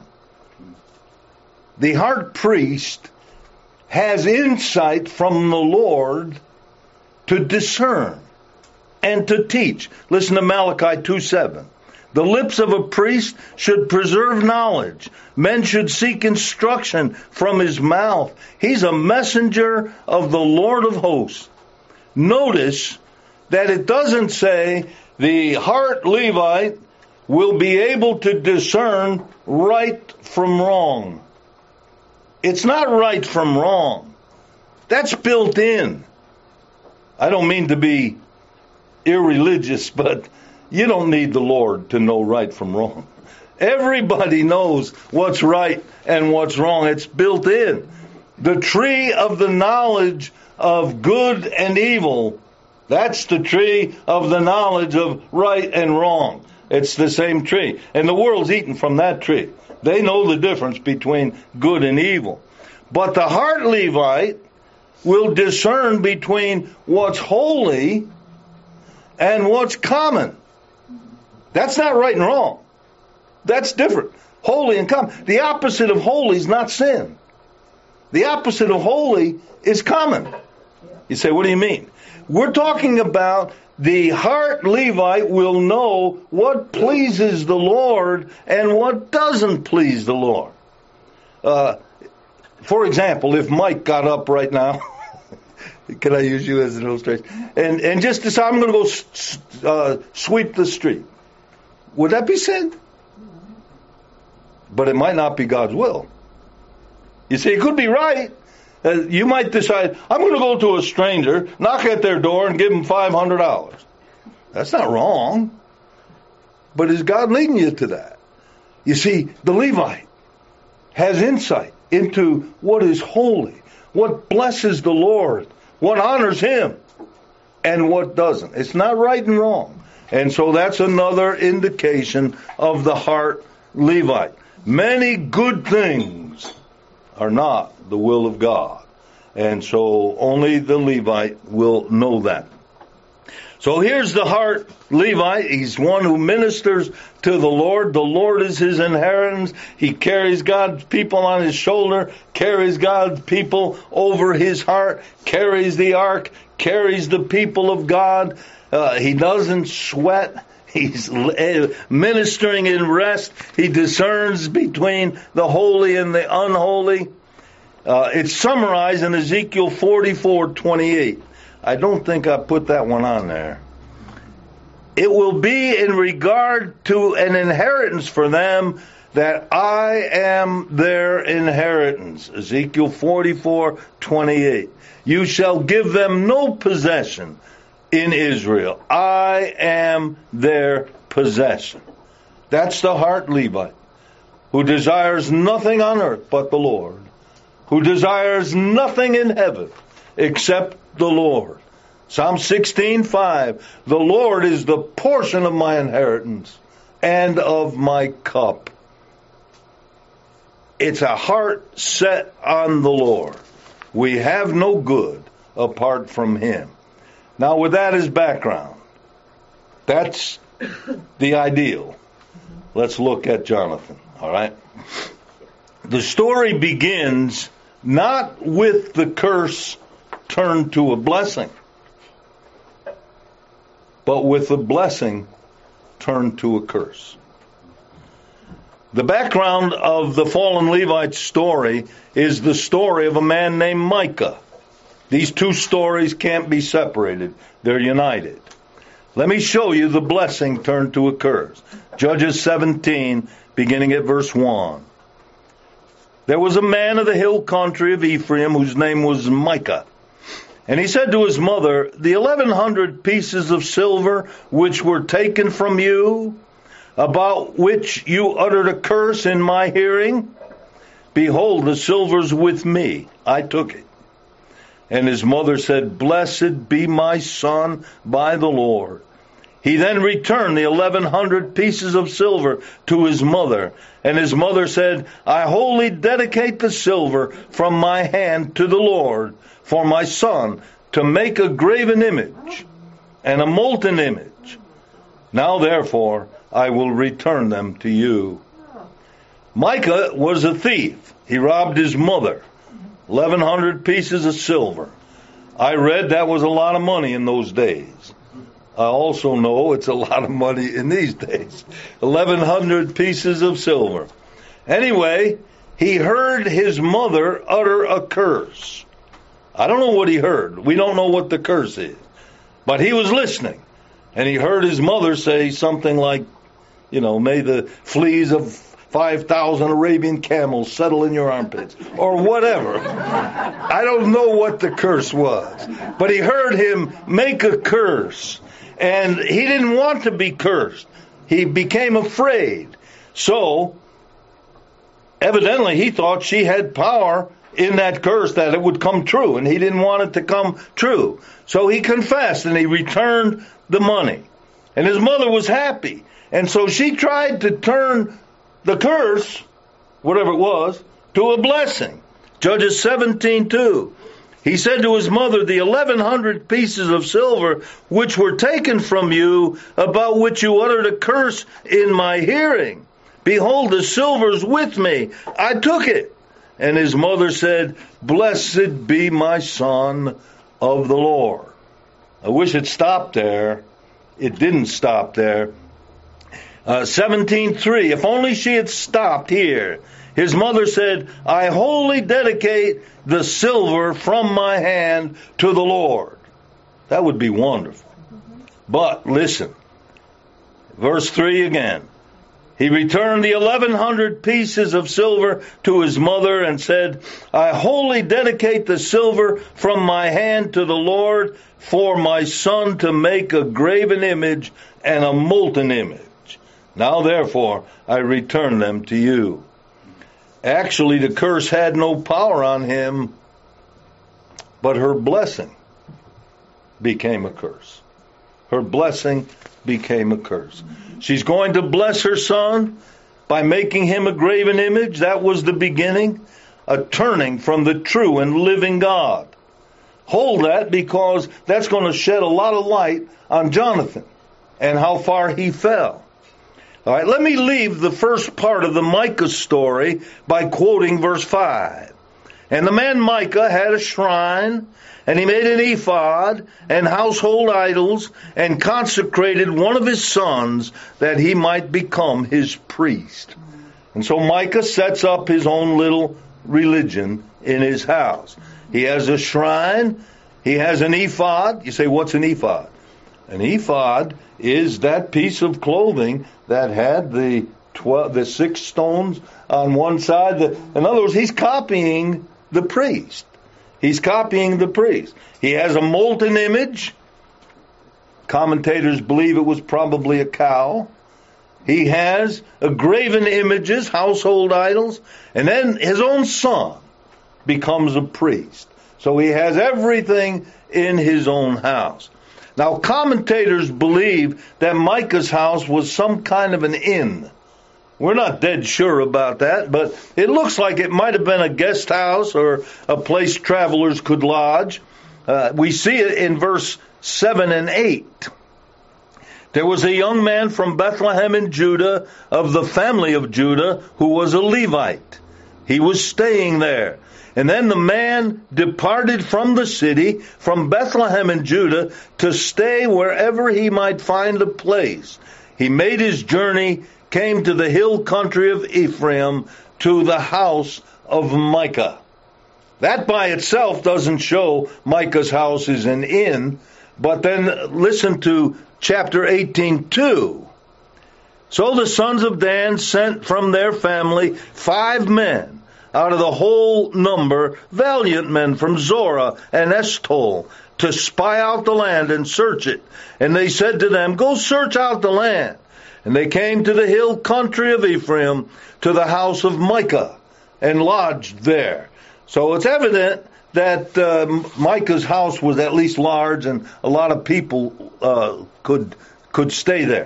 A: The heart priest has insight from the Lord to discern and to teach. Listen to Malachi 2:7. The lips of a priest should preserve knowledge. Men should seek instruction from his mouth. He's a messenger of the Lord of hosts. Notice that it doesn't say the heart Levite will be able to discern right from wrong. It's not right from wrong. That's built in. I don't mean to be irreligious, but you don't need the Lord to know right from wrong. Everybody knows what's right and what's wrong. It's built in. The tree of the knowledge of good and evil, that's the tree of the knowledge of right and wrong. It's the same tree. And the world's eating from that tree. They know the difference between good and evil. But the heart Levite will discern between what's holy and what's common. That's not right and wrong. That's different. Holy and common. The opposite of holy is not sin. The opposite of holy is common. You say, what do you mean? We're talking about the heart Levite will know what pleases the Lord and what doesn't please the Lord. For example, if Mike got up right now, can I use you as an illustration? And just decide I'm going to go sweep the street. Would that be sin? But it might not be God's will. You see, it could be right. You might decide, I'm going to go to a stranger, knock at their door, and give them $500. That's not wrong. But is God leading you to that? You see, the Levite has insight into what is holy, what blesses the Lord, what honors Him, and what doesn't. It's not right and wrong. And so that's another indication of the heart Levite. Many good things are not the will of God. And so only the Levite will know that. So here's the heart Levite. He's one who ministers to the Lord. The Lord is his inheritance. He carries God's people on his shoulder, carries God's people over his heart, carries the ark, carries the people of God. He doesn't sweat. He's ministering in rest. He discerns between the holy and the unholy. It's summarized in Ezekiel 44:28. I don't think I put that one on there. It will be in regard to an inheritance for them that I am their inheritance. Ezekiel 44:28. You shall give them no possession in Israel. I am their possession. That's the heart Levite, who desires nothing on earth but the Lord, who desires nothing in heaven except the Lord. Psalm 16:5, the Lord is the portion of my inheritance and of my cup. It's a heart set on the Lord. We have no good apart from Him. Now, with that as background, that's the ideal. Let's look at Jonathan, all right? The story begins not with the curse turned to a blessing, but with the blessing turned to a curse. The background of the fallen Levite story is the story of a man named Micah. These two stories can't be separated. They're united. Let me show you the blessing turned to a curse. Judges 17, beginning at verse 1. There was a man of the hill country of Ephraim whose name was Micah. And he said to his mother, the 1,100 pieces of silver which were taken from you, about which you uttered a curse in my hearing, behold, the silver's with me. I took it. And his mother said, blessed be my son by the Lord. He then returned the 1,100 pieces of silver to his mother. And his mother said, I wholly dedicate the silver from my hand to the Lord for my son to make a graven image and a molten image. Now therefore I will return them to you. Micah was a thief. He robbed his mother. 1,100 pieces of silver. I read that was a lot of money in those days. I also know it's a lot of money in these days. 1,100 pieces of silver. Anyway, he heard his mother utter a curse. I don't know what he heard. We don't know what the curse is. But he was listening. And he heard his mother say something like, may the fleas of 5,000 Arabian camels settle in your armpits, or whatever. I don't know what the curse was, but he heard him make a curse, and he didn't want to be cursed. He became afraid. So, evidently, he thought she had power in that curse that it would come true, and he didn't want it to come true. So he confessed, and he returned the money. And his mother was happy. And so she tried to turn the curse, whatever it was, to a blessing. Judges 17:2. He said to his mother, the 1,100 pieces of silver which were taken from you, about which you uttered a curse in my hearing. Behold, the silver's with me. I took it. And his mother said, blessed be my son of the Lord. I wish it stopped there. It didn't stop there. 17:3, if only she had stopped here. His mother said, I wholly dedicate the silver from my hand to the Lord. That would be wonderful. But listen, verse 3 again. He returned the 1,100 pieces of silver to his mother and said, I wholly dedicate the silver from my hand to the Lord for my son to make a graven image and a molten image. Now therefore I return them to you. Actually, the curse had no power on him, but her blessing became a curse. Her blessing became a curse. She's going to bless her son by making him a graven image. That was the beginning, a turning from the true and living God. Hold that, because that's going to shed a lot of light on Jonathan and how far he fell. All right, let me leave the first part of the Micah story by quoting verse 5. And the man Micah had a shrine, and he made an ephod and household idols, and consecrated one of his sons that he might become his priest. And so Micah sets up his own little religion in his house. He has a shrine, he has an ephod. You say, what's an ephod? An ephod is that piece of clothing that had the 6 stones on one side. In other words, he's copying the priest. He's copying the priest. He has a molten image. Commentators believe it was probably a cow. He has graven images, household idols, and then his own son becomes a priest. So he has everything in his own house. Now, commentators believe that Micah's house was some kind of an inn. We're not dead sure about that, but it looks like it might have been a guest house or a place travelers could lodge. We see it in verse 7 and 8. There was a young man from Bethlehem in Judah, of the family of Judah, who was a Levite. He was staying there. And then the man departed from the city, from Bethlehem in Judah, to stay wherever he might find a place. He made his journey, came to the hill country of Ephraim, to the house of Micah. That by itself doesn't show Micah's house is an inn, but then listen to chapter 18:2. So the sons of Dan sent from their family 5 men, out of the whole number, valiant men from Zorah and Eshtaol, to spy out the land and search it. And they said to them, go search out the land. And they came to the hill country of Ephraim, to the house of Micah, and lodged there. So it's evident that Micah's house was at least large, and a lot of people could stay there.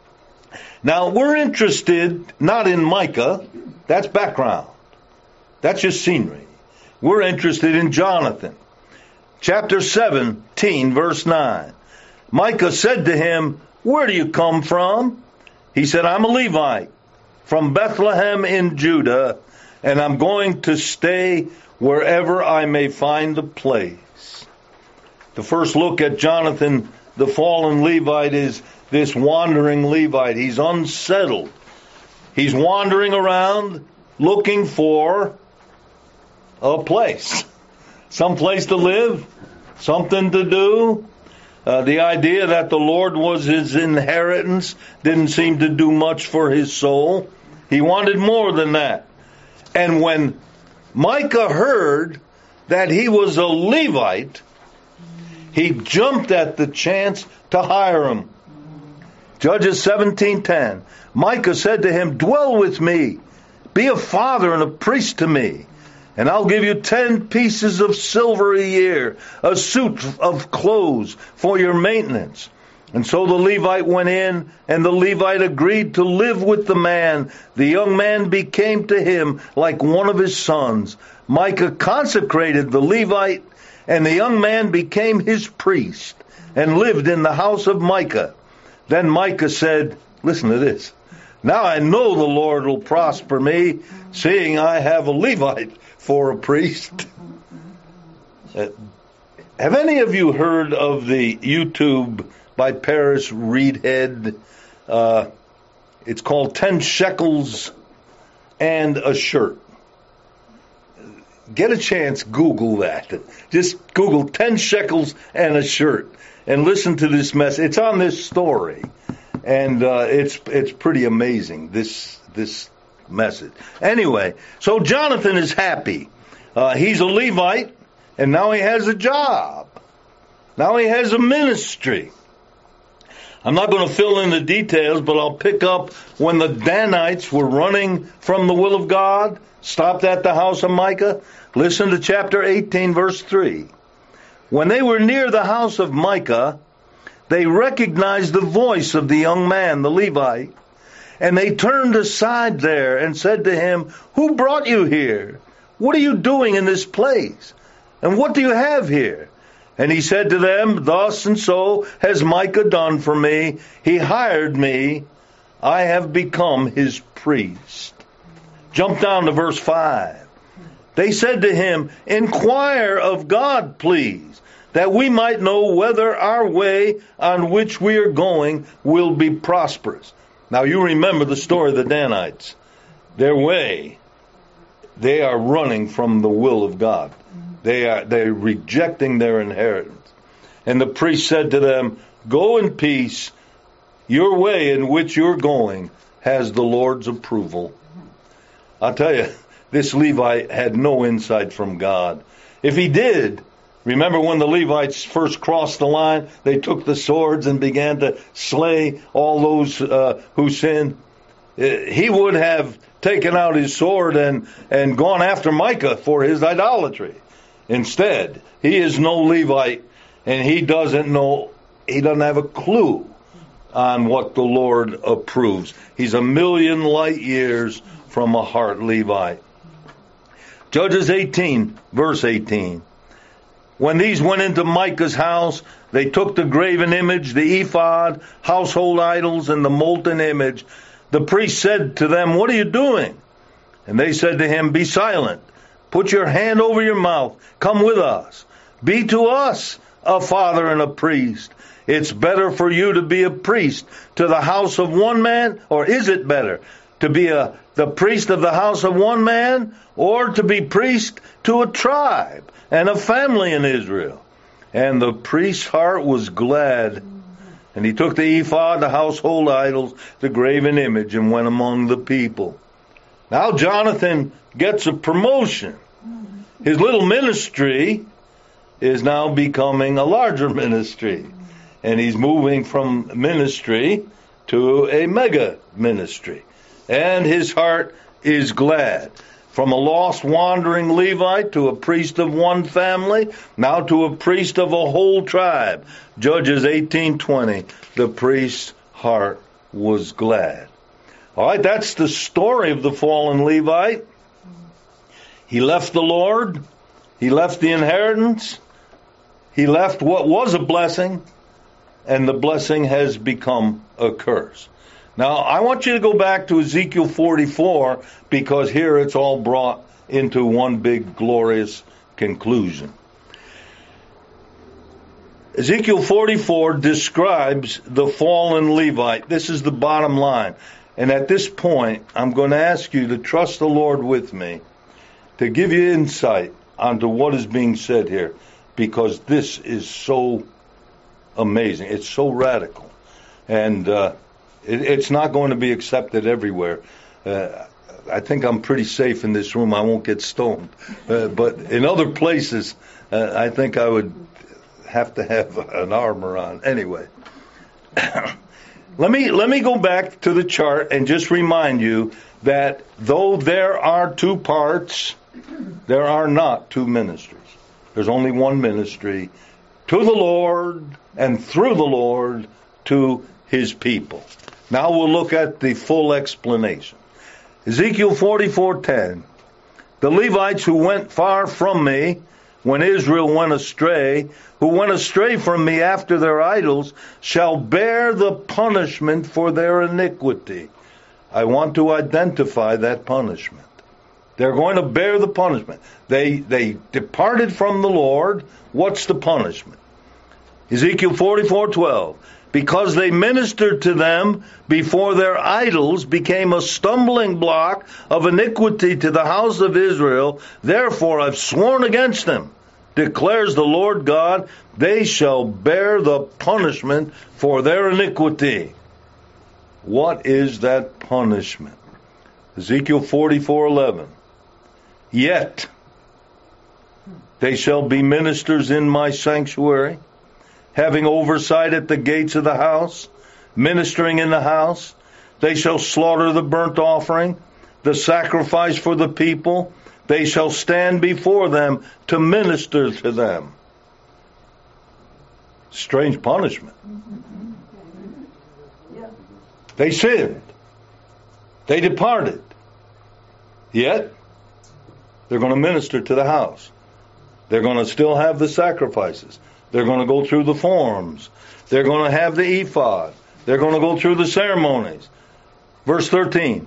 A: Now, we're interested not in Micah. That's background. That's just scenery. We're interested in Jonathan. Chapter 17, verse 9. Micah said to him, where do you come from? He said, I'm a Levite from Bethlehem in Judah, and I'm going to stay wherever I may find a place. The first look at Jonathan the fallen Levite is this wandering Levite. He's unsettled. He's wandering around looking for a place, some place to live, something to do. The idea that the Lord was his inheritance didn't seem to do much for his soul. He wanted more than that. And when Micah heard that he was a Levite, he jumped at the chance to hire him. Judges 17:10. Micah said to him, "Dwell with me, be a father and a priest to me, and I'll give you 10 pieces of silver a year, a suit of clothes for your maintenance." And so the Levite went in, and the Levite agreed to live with the man. The young man became to him like one of his sons. Micah consecrated the Levite, and the young man became his priest, and lived in the house of Micah. Then Micah said, listen to this, "Now I know the Lord will prosper me, seeing I have a Levite for a priest." Have any of you heard of the YouTube by Paris Reedhead? It's called 10 Shekels and a Shirt. Get a chance, Google that. Just Google 10 shekels and a shirt and listen to this message. It's on this story, and it's pretty amazing, this message. Anyway, so Jonathan is happy. He's a Levite, and now he has a job. Now he has a ministry. I'm not going to fill in the details, but I'll pick up when the Danites were running from the will of God, stopped at the house of Micah. Listen to chapter 18, verse 3. When they were near the house of Micah, they recognized the voice of the young man, the Levite, and they turned aside there and said to him, "Who brought you here? What are you doing in this place? And what do you have here?" And he said to them, "Thus and so has Micah done for me. He hired me. I have become his priest." Jump down to verse 5. They said to him, "Inquire of God, please, that we might know whether our way on which we are going will be prosperous." Now you remember the story of the Danites. Their way, they are running from the will of God. They're rejecting their inheritance. And the priest said to them, "Go in peace. Your way in which you're going has the Lord's approval." I'll tell you, this Levite had no insight from God. If he did, remember when the Levites first crossed the line, they took the swords and began to slay all those who sinned. He would have taken out his sword and gone after Micah for his idolatry. Instead, he is no Levite, and he doesn't have a clue on what the Lord approves. He's a million light years from a heart Levite. Judges 18, verse 18. When these went into Micah's house, they took the graven image, the ephod, household idols, and the molten image. The priest said to them, "What are you doing?" And they said to him, "Be silent. Put your hand over your mouth. Come with us. Be to us a father and a priest. It's better for you to be a priest to the house of one man, or is it better to be the priest of the house of one man, or to be priest to a tribe and a family in Israel?" And the priest's heart was glad. And he took the ephod, the household idols, the graven image, and went among the people. Now Jonathan gets a promotion. His little ministry is now becoming a larger ministry. And he's moving from ministry to a mega ministry. And his heart is glad. From a lost wandering Levite to a priest of one family, now to a priest of a whole tribe. Judges 18:20, the priest's heart was glad. All right, that's the story of the fallen Levite. He left the Lord. He left the inheritance. He left what was a blessing, and the blessing has become a curse. Now, I want you to go back to Ezekiel 44, because here it's all brought into one big glorious conclusion. Ezekiel 44 describes the fallen Levite. This is the bottom line. And at this point, I'm going to ask you to trust the Lord with me to give you insight onto what is being said here, because this is so amazing. It's so radical. And it's not going to be accepted everywhere. I think I'm pretty safe in this room. I won't get stoned. But in other places, I think I would have to have an armor on. Anyway, let me go back to the chart and just remind you that though there are two parts, there are not two ministries. There's only one ministry, to the Lord and through the Lord to his people. Now we'll look at the full explanation. Ezekiel 44:10. The Levites who went far from me when Israel went astray, who went astray from me after their idols, shall bear the punishment for their iniquity. I want to identify that punishment. They're going to bear the punishment. They departed from the Lord. What's the punishment? Ezekiel 44:12. Because they ministered to them before their idols became a stumbling block of iniquity to the house of Israel, therefore I've sworn against them, declares the Lord God, they shall bear the punishment for their iniquity. What is that punishment? Ezekiel 44:11. Yet they shall be ministers in my sanctuary, having oversight at the gates of the house, ministering in the house. They shall slaughter the burnt offering, the sacrifice for the people. They shall stand before them to minister to them. Strange punishment. They sinned. They departed. Yet, they're going to minister to the house. They're going to still have the sacrifices. They're going to go through the forms. They're going to have the ephod. They're going to go through the ceremonies. Verse 13.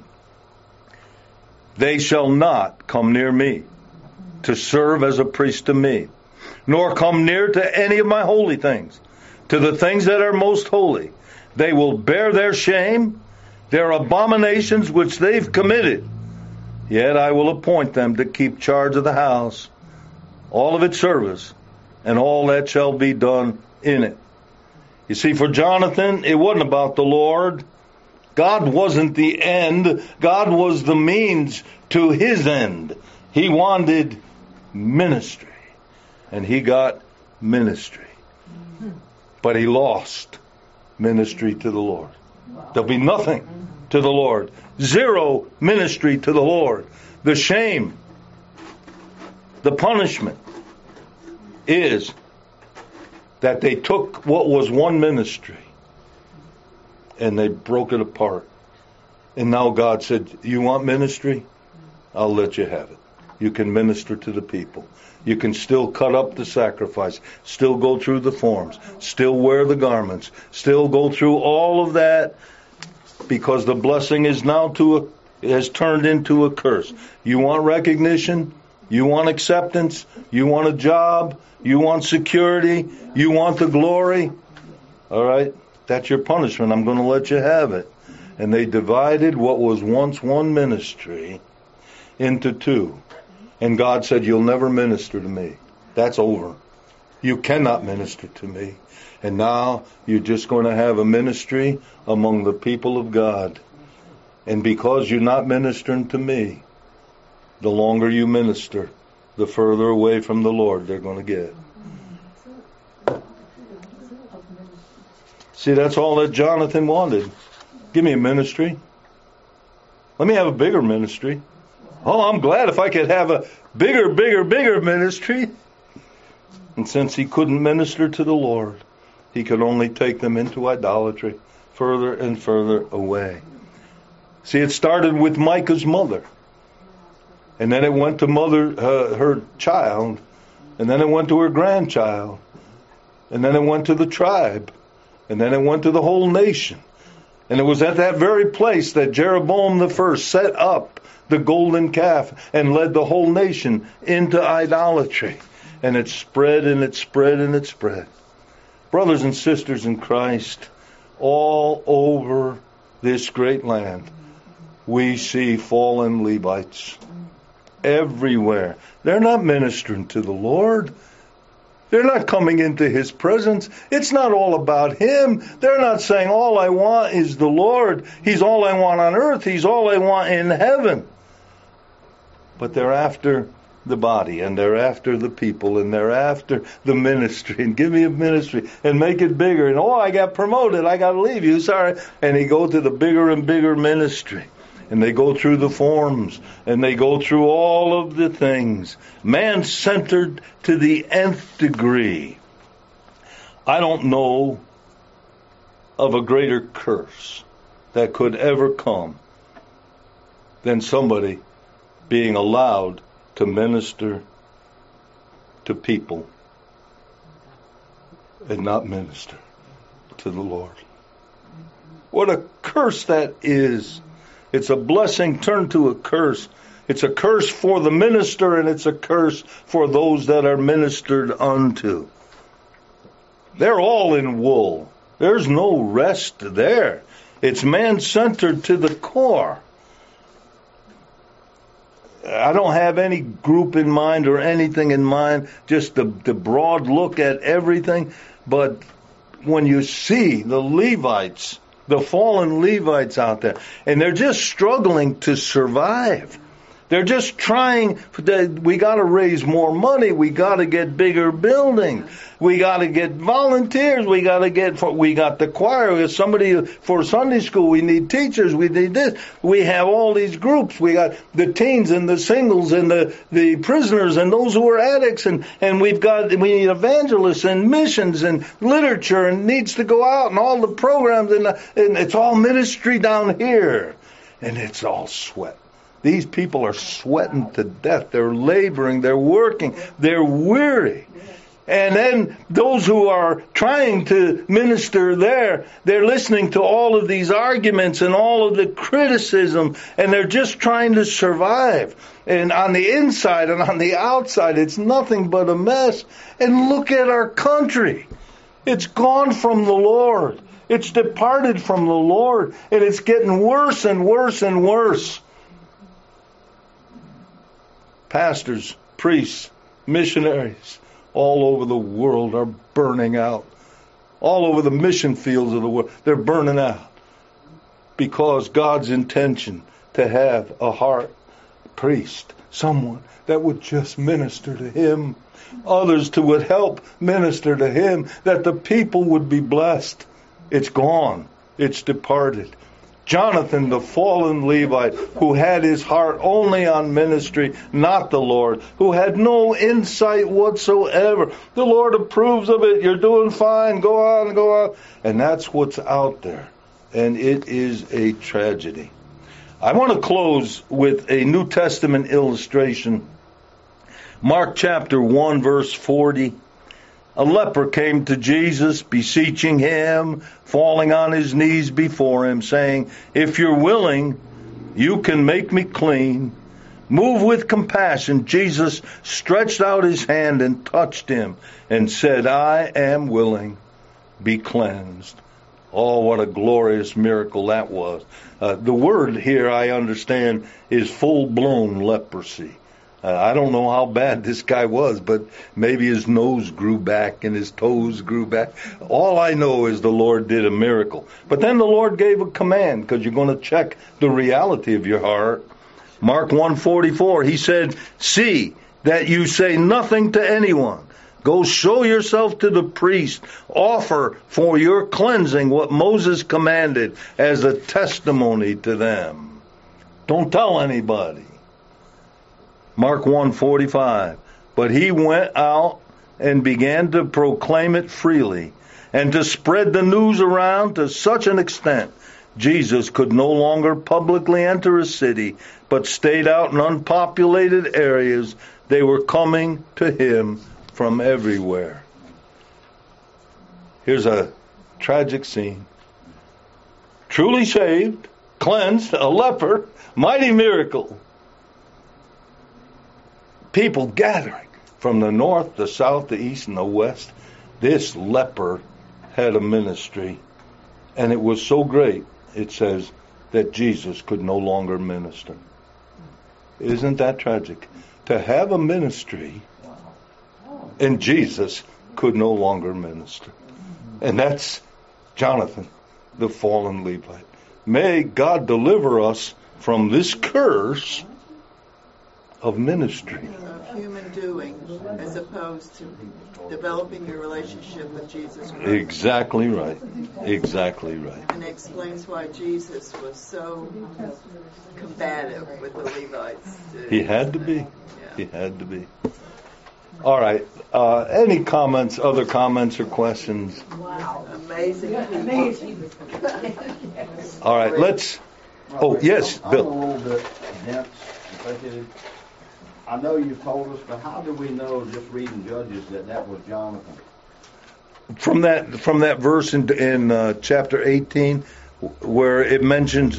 A: They shall not come near me to serve as a priest to me, nor come near to any of my holy things, to the things that are most holy. They will bear their shame, their abominations which they've committed. Yet I will appoint them to keep charge of the house, all of its service, and all that shall be done in it. You see, for Jonathan, it wasn't about the Lord. God wasn't the end. God was the means to his end. He wanted ministry, and he got ministry. But he lost ministry to the Lord. There'll be nothing to the Lord. Zero ministry to the Lord. The shame, the punishment is that they took what was one ministry and they broke it apart. And now God said, you want ministry? I'll let you have it. You can minister to the people. You can still cut up the sacrifice, still go through the forms, still wear the garments, still go through all of that, because the blessing is now has turned into a curse. You want recognition? You want acceptance? You want a job? You want security? You want the glory? All right, that's your punishment. I'm going to let you have it. And they divided what was once one ministry into two. And God said, you'll never minister to me. That's over. You cannot minister to me. And now you're just going to have a ministry among the people of God. And because you're not ministering to me, the longer you minister, the further away from the Lord they're going to get. See, that's all that Jonathan wanted. Give me a ministry. Let me have a bigger ministry. Oh, I'm glad if I could have a bigger ministry. And since he couldn't minister to the Lord, he could only take them into idolatry, further and further away. See, it started with Micah's mother. And then it went to her child. And then it went to her grandchild. And then it went to the tribe. And then it went to the whole nation. And it was at that very place that Jeroboam I set up the golden calf and led the whole nation into idolatry. And it spread and it spread and it spread. Brothers and sisters in Christ, all over this great land, we see fallen Levites everywhere. They're not ministering to the Lord. They're not coming into His presence. It's not all about Him. They're not saying, all I want is the Lord. He's all I want on earth. He's all I want in heaven. But they're after the body, and they're after the people, and they're after the ministry, and give me a ministry, and make it bigger, and I got promoted, I got to leave you, sorry. And they go to the bigger and bigger ministry. And they go through the forms, and they go through all of the things. Man-centered to the nth degree. I don't know of a greater curse that could ever come than somebody being allowed to minister to people and not minister to the Lord. What a curse that is. It's a blessing turned to a curse. It's a curse for the minister, and it's a curse for those that are ministered unto. They're all in wool. There's no rest there. It's man-centered to the core. I don't have any group in mind or anything in mind, just the broad look at everything. But when you see the Levites, the fallen Levites out there, and they're just struggling to survive. They're just trying, we got to raise more money, we got to get bigger building, we got to get volunteers, we got the choir, we got somebody for Sunday school, we need teachers, we need this. We have all these groups, we got the teens and the singles and the prisoners and those who are addicts, and we need evangelists and missions and literature, and needs to go out and all the programs, and it's all ministry down here, and it's all sweat. These people are sweating to death. They're laboring. They're working. They're weary. And then those who are trying to minister there, they're listening to all of these arguments and all of the criticism, and they're just trying to survive. And on the inside and on the outside, it's nothing but a mess. And look at our country. It's gone from the Lord. It's departed from the Lord. And it's getting worse and worse and worse. Pastors, priests, missionaries all over the world are burning out. All over the mission fields of the world, they're burning out. Because God's intention to have a heart priest, someone that would just minister to Him, others to would help minister to Him, that the people would be blessed. It's gone. It's departed. Jonathan, the fallen Levite, who had his heart only on ministry, not the Lord, who had no insight whatsoever. The Lord approves of it. You're doing fine. Go on, go on. And that's what's out there. And it is a tragedy. I want to close with a New Testament illustration. Mark chapter 1, verse 40. A leper came to Jesus, beseeching Him, falling on his knees before Him, saying, "If you're willing, you can make me clean." Moved with compassion, Jesus stretched out His hand and touched him and said, "I am willing, be cleansed." Oh, what a glorious miracle that was. The word here, I understand, is full-blown leprosy. I don't know how bad this guy was, but maybe his nose grew back and his toes grew back. All I know is the Lord did a miracle. But then the Lord gave a command, because you're going to check the reality of your heart. Mark 1:44, He said, "See that you say nothing to anyone. Go show yourself to the priest. Offer for your cleansing what Moses commanded as a testimony to them." Don't tell anybody. Mark 1:45, but He went out and began to proclaim it freely and to spread the news around to such an extent Jesus could no longer publicly enter a city, but stayed out in unpopulated areas. They were coming to Him from everywhere. Here's a tragic scene. Truly saved, cleansed, a leper, mighty miracle. People gathering from the north, the south, the east, and the west. This leper had a ministry, and it was so great, it says, that Jesus could no longer minister. Isn't that tragic? To have a ministry, and Jesus could no longer minister. And that's Jonathan, the fallen Levite. May God deliver us from this curse of ministry.
B: Of human doing, as opposed to developing your relationship with Jesus Christ.
A: Exactly right. Exactly right.
B: And it explains why Jesus was so combative with the Levites.
A: He had to be. He had to be. All right. Any comments, other comments or questions?
B: Wow. Amazing people.
A: All right, let's... Oh, yes, Bill.
C: I'm a little bit dense. I know you've told us, but how do we know, just reading Judges, that was Jonathan?
A: From that verse in chapter 18, where it mentions...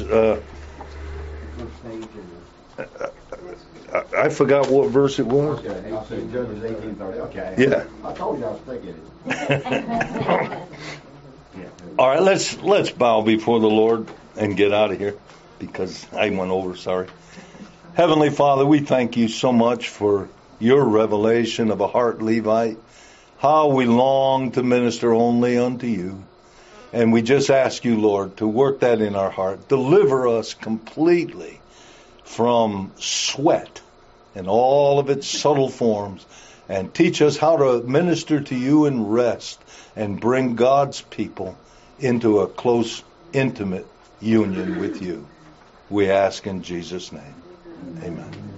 A: I forgot what verse it was.
C: Okay, Judges 18:30. Okay.
A: Yeah.
C: I told you I was thinking it.
A: All right, let's bow before the Lord and get out of here, because I went over, sorry. Heavenly Father, we thank you so much for your revelation of a heart Levite, how we long to minister only unto you. And we just ask you, Lord, to work that in our heart. Deliver us completely from sweat and all of its subtle forms, and teach us how to minister to you in rest and bring God's people into a close, intimate union with you. We ask in Jesus' name. Amen.